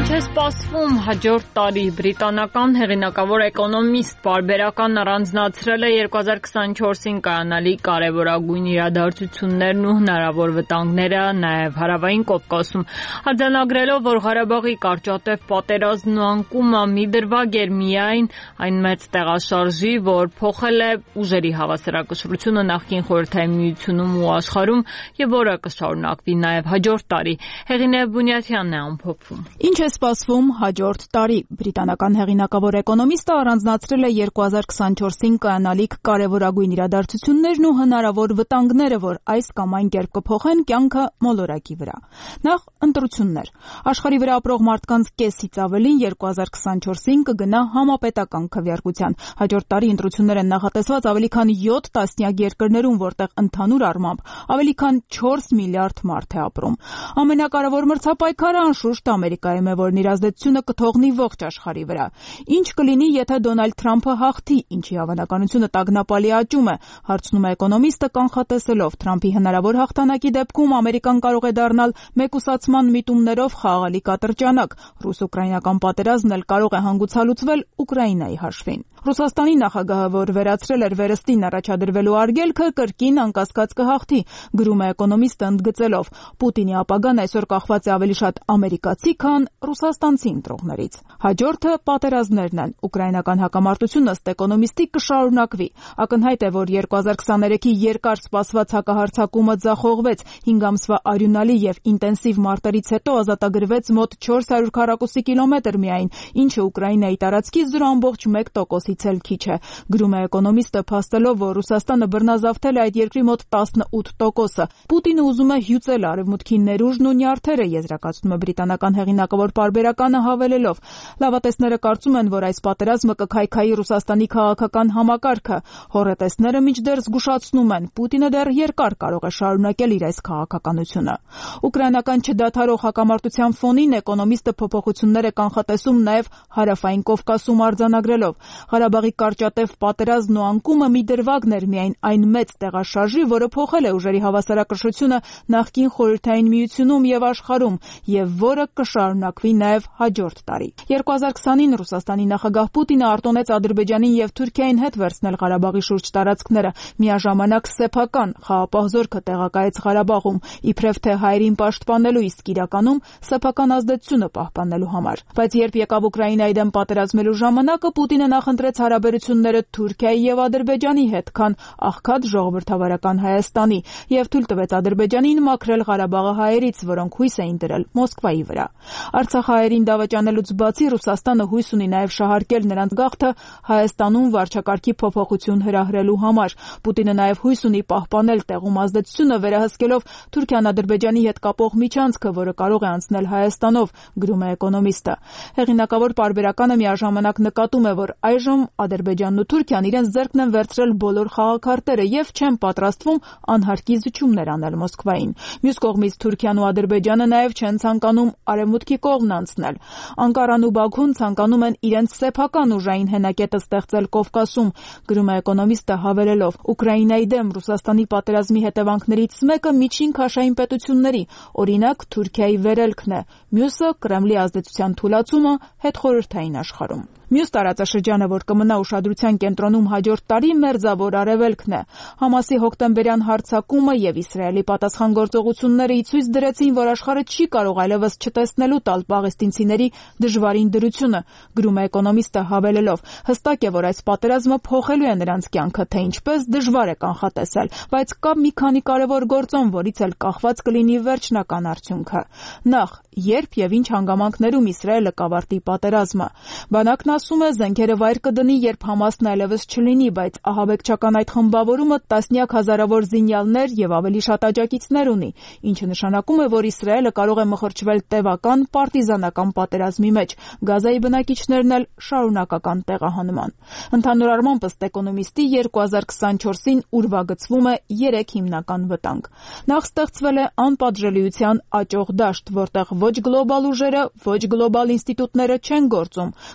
սպասվում հաջորդ տարի բրիտանական հեղինակավոր էկոնոմիստ պարբերական առանձնացրել է երկու հազար քսանչորսին կայանալիք կարևորագույն իրադարձություններն ու հնարավոր վտանգները, նաև Հարավային Կովկասում, արձանագրելով, որ Ղարաբաղի կարճատև պատերազմն ու անկումը մի դրվագ էր միայն այն մեծ տեղաշարժի, որ փոխել է ուժերի հավասարակշռությունը նախկին Խորհրդային Միությունում ու աշխարհում եւ որը կշարունակվի նաև հաջորդ տարի։ Հեղինե Բունյաթյանն է ամփոփում։ Ինչ է սպասվում հաջորդ տարի։ Բրիտանական հեղինակավոր էկոնոմիստը առանձնացրել է երկու հազար քսանչորսին կայանալիք կարևորագույն իրադարձություններն ու հնարավոր վտանգները, որ այս կամ այն կերպ կփոխեն կյանքը մոլորակի վրա։ Նախ ընտրություններ։ Աշխարհի վրա ապրող մարդկանց կեսից ավելին երկու հազար քսանչորսին կգնա համապետական քվեարկության։ Հաջորդ տարի ընտրություններ են նախատեսված ավելի քան յոթ տասնյակ երկրներում, որտեղ ընդհանուր առմամբ ավելի քան չորս միլիարդ մարդ է ապրում։ Ամենակարևոր մրցապայքարը անշուշտ Ամերիկայում է, որն իր ազդեցությունը կթողնի ողջ աշխարհի վրա։ Ինչ կլինի, եթե Դոնալդ Թրամփը հաղթի, ինչի հավանականությունը տագնապալի աճում է, հարցնում է էկոնոմիստը կանխատեսելով Թրամփի հնարավոր հաղթանակի դեպքում Ամերիկան կարող է դառնալ մեկուսացման միտումներով խաղալիք ատրճանակ։ Ռուս-ուկրաինական պատերազմն էլ կարող է հանգուցալուծվել Ուկրաինայի հաշվին։ Ռուսաստանի նախագահը, որ վերացրել էր վերստին առաջադրվելու արգելքը, կրկին անկասկած կհաղթի, գրում է էկոնոմիստը ընդգծելով. Պուտինի ապագան այսօր կախված է ավելի շատ ամերիկացի, քան ռուսաստանցի ընտրողներից։ Հաջորդը պատերազմներն են։ Ուկրաինական հակամարտությունը ըստ էկոնոմիստի կշարունակվի։ Ակնհայտ է, որ երկու հազար քսաներեքի երկար սպասված հակահարձակումը ձախողվեց, հինգ ամսվա արյունալի եւ ինտենսիվ մարտերից հետո ազատագրվեց մոտ չորս հարյուր քառակուսի կիլոմետր միայն, ինչը Ուկրաինայի տարածքի զրո ամբողջ մեկ տոկոսից էլ քիչ է։ Գրում է էկոնոմիստը, փաստելով, որ Ռուսաստանը բռնազավթել է այդ երկրի մոտ տասնութ տոկոսը։ Պուտինը ուզում է հյուծել արևմուտքի ներուժն ու նյարդերը, եզրակացնում է բրիտանական հեղինակավոր պարբերականը հավելելով. Լավատեսները կարծում են, որ այս պատերազմը կքայքայի Ռուսաստանի քաղաքական համակարգը։ Հոռետեսները մինչդեռ զգուշացնում են, Պուտինը դեռ երկար կարող է շարունակել իր այս քաղաքականությունը։ Ուկրաինական չդադարող հակամարտության ֆոնին էկոնոմիստը փոփոխություններ է կանխատեսում նաև Հարավային Կովկասում արձանագրելով. Ղարաբաղի կարճատև պատերազմն ու անկումը մի դրվագն էր միայն այն մեծ տեղաշարժի, որը փոխել է ուժերի հավասարակշռությունը նախկին Խորհրդային Միությունում եւ աշխարհում եւ որը կշարունակվի նաեւ հաջորդ տարի։ երկու հազար քսանին Ռուսաստանի նախագահ Պուտինը արտոնեց Ադրբեջանին եւ Թուրքիային հետ վերցնել Ղարաբաղի շուրջ տարածքները, միաժամանակ սեփական խաղապահ զորքը տեղակայեց Ղարաբաղում, իբրև թե հայերին պաշտպանելու, իսկ իրականում սեփական ազդեցությունը պահպանելու համար։ Բայց երբ եկավ Ուկրաինայի դեմ պատերազմելու ժամանակը, Պուտինը նախընտրեց հարաբերությունները Թուրքիայի եւ Ադրբեջանի հետ, քան աղքատ ժողովրդավարական Հայաստանի եւ թույլ տվեց Ադրբեջանին մաքրել Ղարաբաղը հայերից, որոնք հույս էին դրել Մոսկվայի վրա։ Արցախահայերին դավաճանելուց բացի Ռուսաստանը հույս ունի նաև շահարկել նրանց գաղթը Հայաստանում վարչակարգի փոփոխություն հրահրելու համար։ Պուտինը նաև հույս ունի պահպանել տեղում ազդեցությունը, վերահսկելով Թուրքիան Ադրբեջանի հետ կապող միջանցքը, որը կարող է անցնել Հայաստանով, գրում է էկոնոմիստը։ Հեղինակավոր պարբերականը միաժամանակ նկատում է, որ այժմ Ադրբեջանն ու Թուրքիան իրենց ձեռքն են վերցրել բոլոր խաղաքարտերը եւ չեն պատրաստվում անհարկի զիջումներ անել Մոսկվային։ Մյուս կողմից Թուրքիան ու Ադրբեջանը նաև չեն ցանկանում արևմուտքի կողմն անցնել։ Անկարան ու Բաքուն ցանկանում են իրենց սեփական ուժային հենակետը ստեղծել Կովկասում, գրում է էկոնոմիստը հավելելով. Ուկրաինայի դեմ Ռուսաստանի պատերազմի հետևանքներից մեկը միջին քաշային պետությունների, օրինակ Թուրքիայի վերելքն է, մյուսը Կրեմլի ազդեցության թուլացումը հետխորհրդային աշխարհում։ Մյուս տարածաշրջանը, որ կմնա ուշադրության կենտրոնում հաջորդ տարի, Մերձավոր Արևելքն է։ Համասի հոկտեմբերյան հարձակումը եւ Իսրայելի պատասխանատվողությունները ի ցույց դրեցին, որ աշխարհը չի կարող այլևս չտեսնելու տալ պաղեստինցիների դժվարին դրությունը, գրում է էկոնոմիստը հավելելով. հստակ է, որ այս պատերազմը փոխելու է նրանց կյանքը, թե ինչպես դժվար է կանխատեսել, բայց կա մի քանի կարևոր գործոն, որից էլ կախված կլինի վերջնական արդյունքը։ Նախ, երբ եւ ինչ հանգամանքներում Իսրայելը կավարտի պատերազմը։ Բանակն ասում է, զենքերը վայր կդնի, երբ Համասն այլևս չլինի, բայց ահաբեկչական այդ խմբավորումը տասնյակ հազարավոր զինյալներ եւ ավելի շատ աջակիցներ ունի, ինչը նշանակում է, որ Իսրայելը կարող է մխրճվել տևական պարտիզանական պատերազմի մեջ, Գազայի բնակիչներն էլ շարունակական տեղահանման։ Ընդհանուր առմամբ ըստ էկոնոմիստի երկու հազար քսանչորսին ուրվագծվում է երեք հիմնական վտանգ։ Նախ ստեղծվել է անպատժելիության աճող դաշտ, որտեղ ոչ գլոբալ ուժերը, ոչ գլոբալ ինստիտուտները չեն գործում, գրում է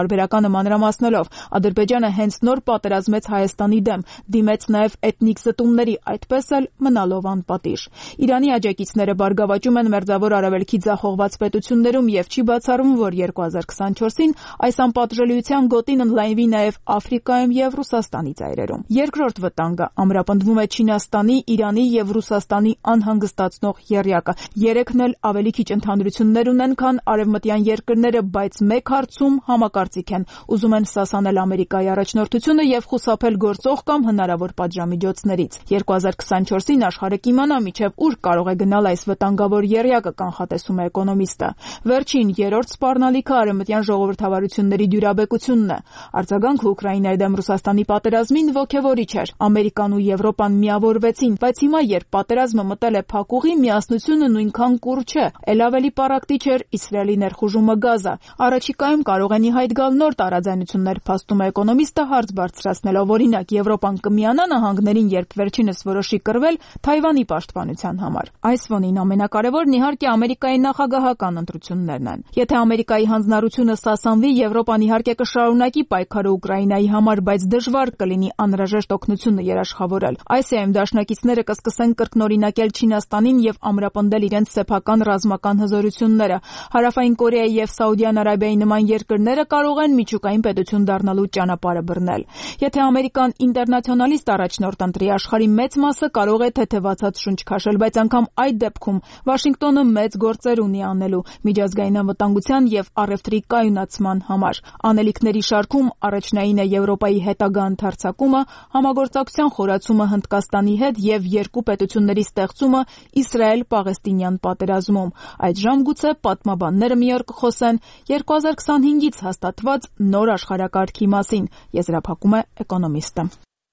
տարբերականը մանրամասնելով, Ադրբեջանը հենց նոր պատերազմեց Հայաստանի դեմ, դիմեց նաև էթնիկ զտումների, այդպես էլ մնալով անպատիժ։ Իրանի աջակիցները բարգավաճում են Մերձավոր Արևելքի ձախողված պետություններում եւ չի բացառվում, որ երկու հազար քսանչորսին այս անպատժելիության գոտին ընդլայնվի նաև Աֆրիկայում եւ Ռուսաստանի ծայրերում։ Երկրորդ վտանգը ամրապնդվում է Չինաստանի, Իրանի եւ Ռուսաստանի անհանգստացնող եռյակը։ Երեքն էլ ավելի քիչ ընդհանրություններ ունեն, քան արևմտյան երկրները, բայց մեկ հարցում համակարծիք են՝ ուզում են սասանել Ամերիկայի առաջնորդությունը եւ խուսափել գործող կամ հնարավոր պատժամիջոցներից։ երկու հազար քսանչորսին աշխարհը կիմանա միջև ուր կարող է գնալ այս վտանգավոր եռյակը, կանխատեսում է էկոնոմիստը։ Վերջին երրորդ սպառնալիքը արևմտյան ժողովրդավարությունների դյուրաբեկությունն է։ Արձագանքը Ուկրաինայի դեմ Ռուսաստանի պատերազմին ոգևորիչ էր։ Ամերիկան ու Եվրոպան միավորվեցին, բայց հիմա, երբ պատերազմը մտել է փակուղի, միասնությունը նույնքան կուռ չէ։ Էլ ավելի պառակտիչ էր Իսրայելի ներխուժումը Գազա։ Առաջիկայում կարող են ի հայտ գալ նոր տարաձայնություններ, փաստում է էկոնոմիստը հարց բարձրացնելով, օրինակ Եվրոպան կմիանա նահանգներին, երբ վերջինս որոշի կռվել Թայվանի պաշտպանության համար։ Այս ֆոնին ամենակարևորն իհարկե Ամերիկայի նախագահական ընտրություններն են։ Եթե Ամերիկայի հանձնառությունը սասանվի, Եվրոպան իհարկե կշարունակի պայքարը Ուկրաինայի համար, բայց դժվար կլինի անհրաժեշտ օգնությունը երաշխավորել։ Ասիայում դաշնակիցները կսկսեն կրկնօրինակել Չինաստանին եւ ամրապնդել իրենց սեփական ռազմական հզորությունները։ Հարավային Կորեայի եւ Սաուդյան Արաբիայի նման երկրները կարող են միջուկային պետություն դառնալու ճանապարհը բռնել։ Եթե Ամերիկան ինտերնացիոնալիստ առաջնորդ ընտրի, աշխարհի մեծ մասը կարող է թեթևացած շունչ քաշել, բայց անգամ այդ դեպքում Վաշինգտոնը մեծ գործեր ունի անելու միջազգային անվտանգության եւ առևտրի կայունացման համար։ Անելիքների շարքում առաջնային է Եվրոպայի հետագա ընդարձակումը, համագործակցության խորացումը Հնդկաստանի հետ եւ երկու պետությունների ստեղծումը Իսրայել-Պաղեստինյան պատերազմում։ Այդժամ գուցե պատմաբանները մի օր կխոսեն երկու հազար քսանհինգից հաստատված նոր աշխարհակարգի մասին, եզրափակում է էկոնոմիստը։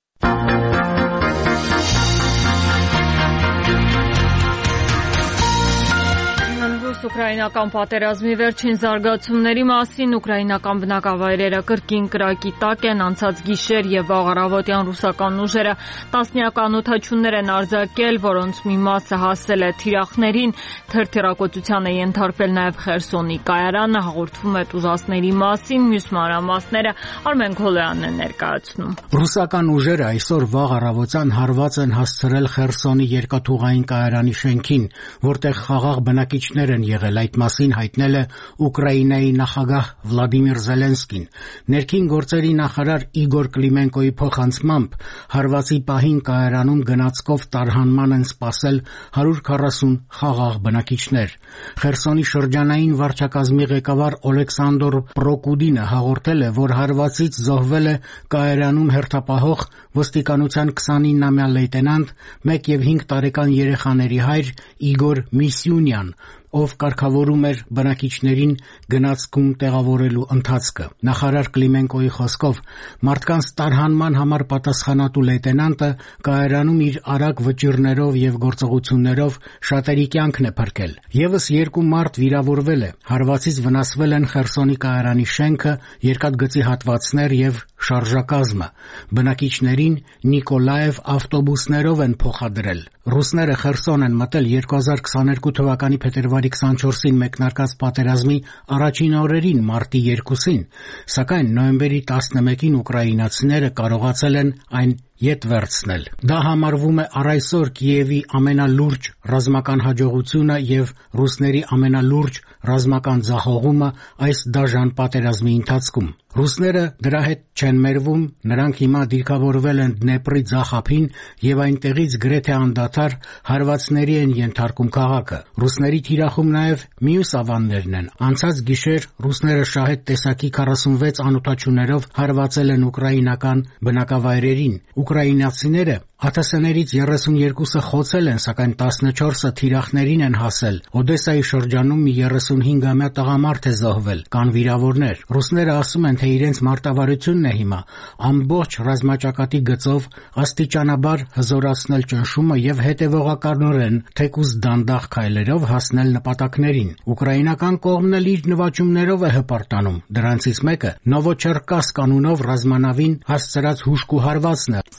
Ուկրաինական պատերազմի վերջին զարգացումների մասին ուկրաինական բնակավայրերը կրկին կրակի տակ են, անցած գիշեր եւ վաղ առավոտյան ռուսական ուժերը տասնյական օդաչուներ են արձակել, որոնց մի մասը հասել է թիրախներին, թերթեռակոծության է ենթարկվել նաեւ Խերսոնի կայարանը, հաղորդվում է տուժածների մասին, մյուս մանրամասները Արմեն Քոլյանն է ներկայացնում։ Ռուսական ուժերը այսօր վաղ առավոտյան հարված են հասցրել Խերսոնի երկաթուղային կայարանի շենքին, որտեղ խաղաղ բնակիչներ են եղել, այդ մասին հայտնել է Ուկրաինայի նախագահ Վլադիմիր Զելենսկին։ Ներքին գործերի նախարար Իգոր Կլիմենկոյի փոխանցմամբ հարվածի պահին կայարանում գնացքով տարհանման են սպասել հարյուր քառասուն խաղաղ բնակիչներ։ Խերսոնի շրջանային վարչակազմի ղեկավար Օլեքսանդր Պրոկուդինը հաղորդել է, որ հարվածից զոհվել է կայարանում հերթապահող ոստիկանության քսանինամյա լեյտենանտ, մեկ եւ հինգ տարեկան երեխաների հայր Իգոր Միսյունյան, ով կարգավորում էր բնակիչներին գնացքում տեղավորելու ընթացքը։ Նախարար Կլիմենկոյի խոսքով մարդկանց տարհանման համար պատասխանատու լեյտենանտը կայարանում իր արագ վճիռներով եւ գործողություններով շատերի կյանքն է փրկել։ Եվս երկու մարդ վիրավորվել է։ Հարվածից վնասվել են Խերսոնի կայարանի շենքը, երկաթգծի հատվածներ եւ շարժակազմը։ Բնակիչներին Նիկոլաև ավտոբուսներով են փոխադրել։ Ռուսները Խերսոն են մտել երկու հազար քսաներկու թվականի փետրվարի քսանչորսին մեկնարկած պատերազմի առաջին օրերին մարտի երկուսին, սակայն նոյեմբերի տասնմեկին ուկրաինացիները կարողացել են այն ետ վերցնել։ Դա համարվում է առ այսօր Կիևի ամենալուրջ ռազմական հաջողությունը եւ ռուսների ամենալուրջ ռազմական ձախողումը այս դաժան պատերազմի ընթացքում։ Ռուսները դրա հետ չեն մերվում, նրանք հիմա դիրքավորվել են Դնեպրի ձախափին եւ այնտեղից գրեթե անդադար հարվածների են ենթարկում քաղաքը։ Ռուսների թիրախում նաեւ մյուս ավաններն են։ Անցած գիշեր ռուսները շահետ տեսակի քառասունվեց անօդաչուներով հարվածել են ուկրաինական բնակավայրերին։ Ուկրաինացիները ԱԹՍ-ներից երեսունյոկուսը խոցել են, սակայն տասնչորսը թիրախներին են հասել։ Օդեսայի շրջանում մի երեսունհինգամյա տղամարդ է զոհվել, կան վիրավորներ։ Ռուսները ասում են, թե իրենց մարտավարությունն է հիմա ամբողջ ռազմաճակատի գծով աստիճանաբար հզորացնել ճնշումը եւ հետեւողականորեն, թեկուզ դանդաղ քայլերով հասնել նպատակներին։ Ուկրաինական կողմն էլ իր նվաճումներով է հպարտանում։ Դրանցից մեկը Նովոչերկասկ անունով ռազմանավին հասցրած հուժկու հարվածն է։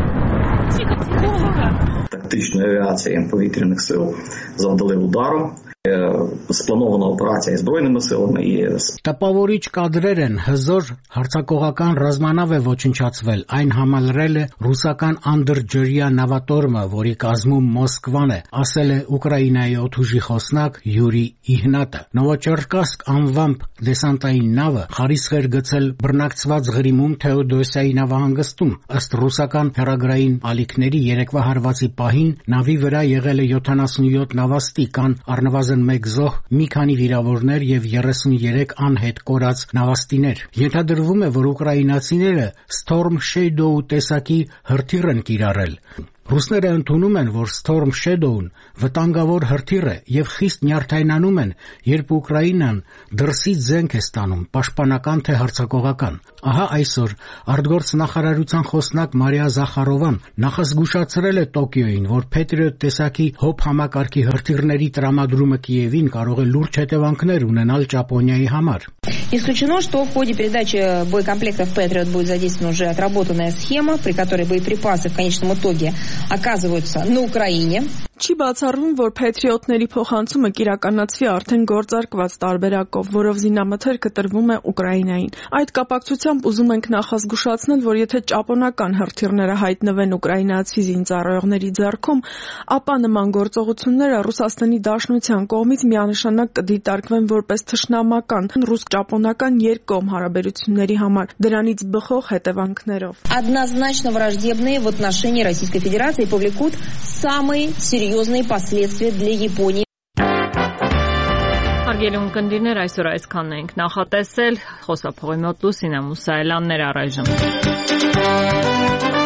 Тактичної авіації повітряних сил завдали удару. спланована операція збройними силами ЄС. Տպավորիչ կադրեր են, հզոր հարձակողական ռազմանավ է ոչնչացվել, այն համալրել է ռուսական անդրջրյա նավատորմը, որի կազմում Մոսկվան է, ասել է Ուկրաինայի օդուժի խոսնակ Յուրի Իհնատը։ Նովոչերկասկ անվամբ դեսանտային նավը խարիսխ էր գցել բռնակցված Ղրիմում Թեոդոսիայի նավահանգստում, ըստ ռուսական հեռագրային ալիքների երեկվա հարվածի պահին նավի վրա եղել է յոթանասունյոթ նավաստի, կան առնվազն մեկ զոհ, մի քանի վիրավորներ եւ երեսունյերեք անհետ կորած նավաստիներ։ Ենթադրվում է, որ ուկրաինացիները Storm Shadow տեսակի հրթիռ են կիրառել։ Ռուսները ընդունում են, որ Storm Shadow-ն վտանգավոր հրթիռ է եւ խիստ նյարդայնանում են, երբ Ուկրաինան դրսից զենք է ստանում, պաշտպանական թե հարձակողական։ Ահա այսօր արտգործ նախարարության խոսնակ Մարիա Զախարովան նախազգուշացրել է Տոկիոյին, որ Patriot տեսակի հոբ համակարգի հրթիռների տրամադրումը Կիևին կարող է լուրջ հետևանքներ ունենալ Ճապոնիայի համար։ Исключено, что в ходе передачи боекомплектов Patriot будет задействована уже отработанная схема, при которой боеприпасы в конечном итоге оказываются на Украине. Չի բացառվում, որ Patriot-ների փոխանցումը կիրականացվի արդեն գործարկված տարբերակով, որով զինամթերքը տրվում է Ուկրաինային։ Այդ կապակցությամբ ուզում ենք նախազգուշացնել, որ եթե ճապոնական հրթիռները հայտնվեն ուկրաինացի զինծառայողների ձեռքում, ապա նման գործողությունները Ռուսաստանի Դաշնության կողմից միանշանակ կդիտարկվեն որպես թշնամական ռուս-ճապոնական երկկողմ հարաբերությունների համար, դրանից բխող հետևանքներով։ Однозначно враждебные в отношении Российской Федерации повлекут самые серьезные последствия для Японии. Հարգելի ունկնդիրներ, այսօր այսքանն ենք նախատեսել, խոսափողի մոտ Լուսինե Մուսայելյանն էր առայժմ։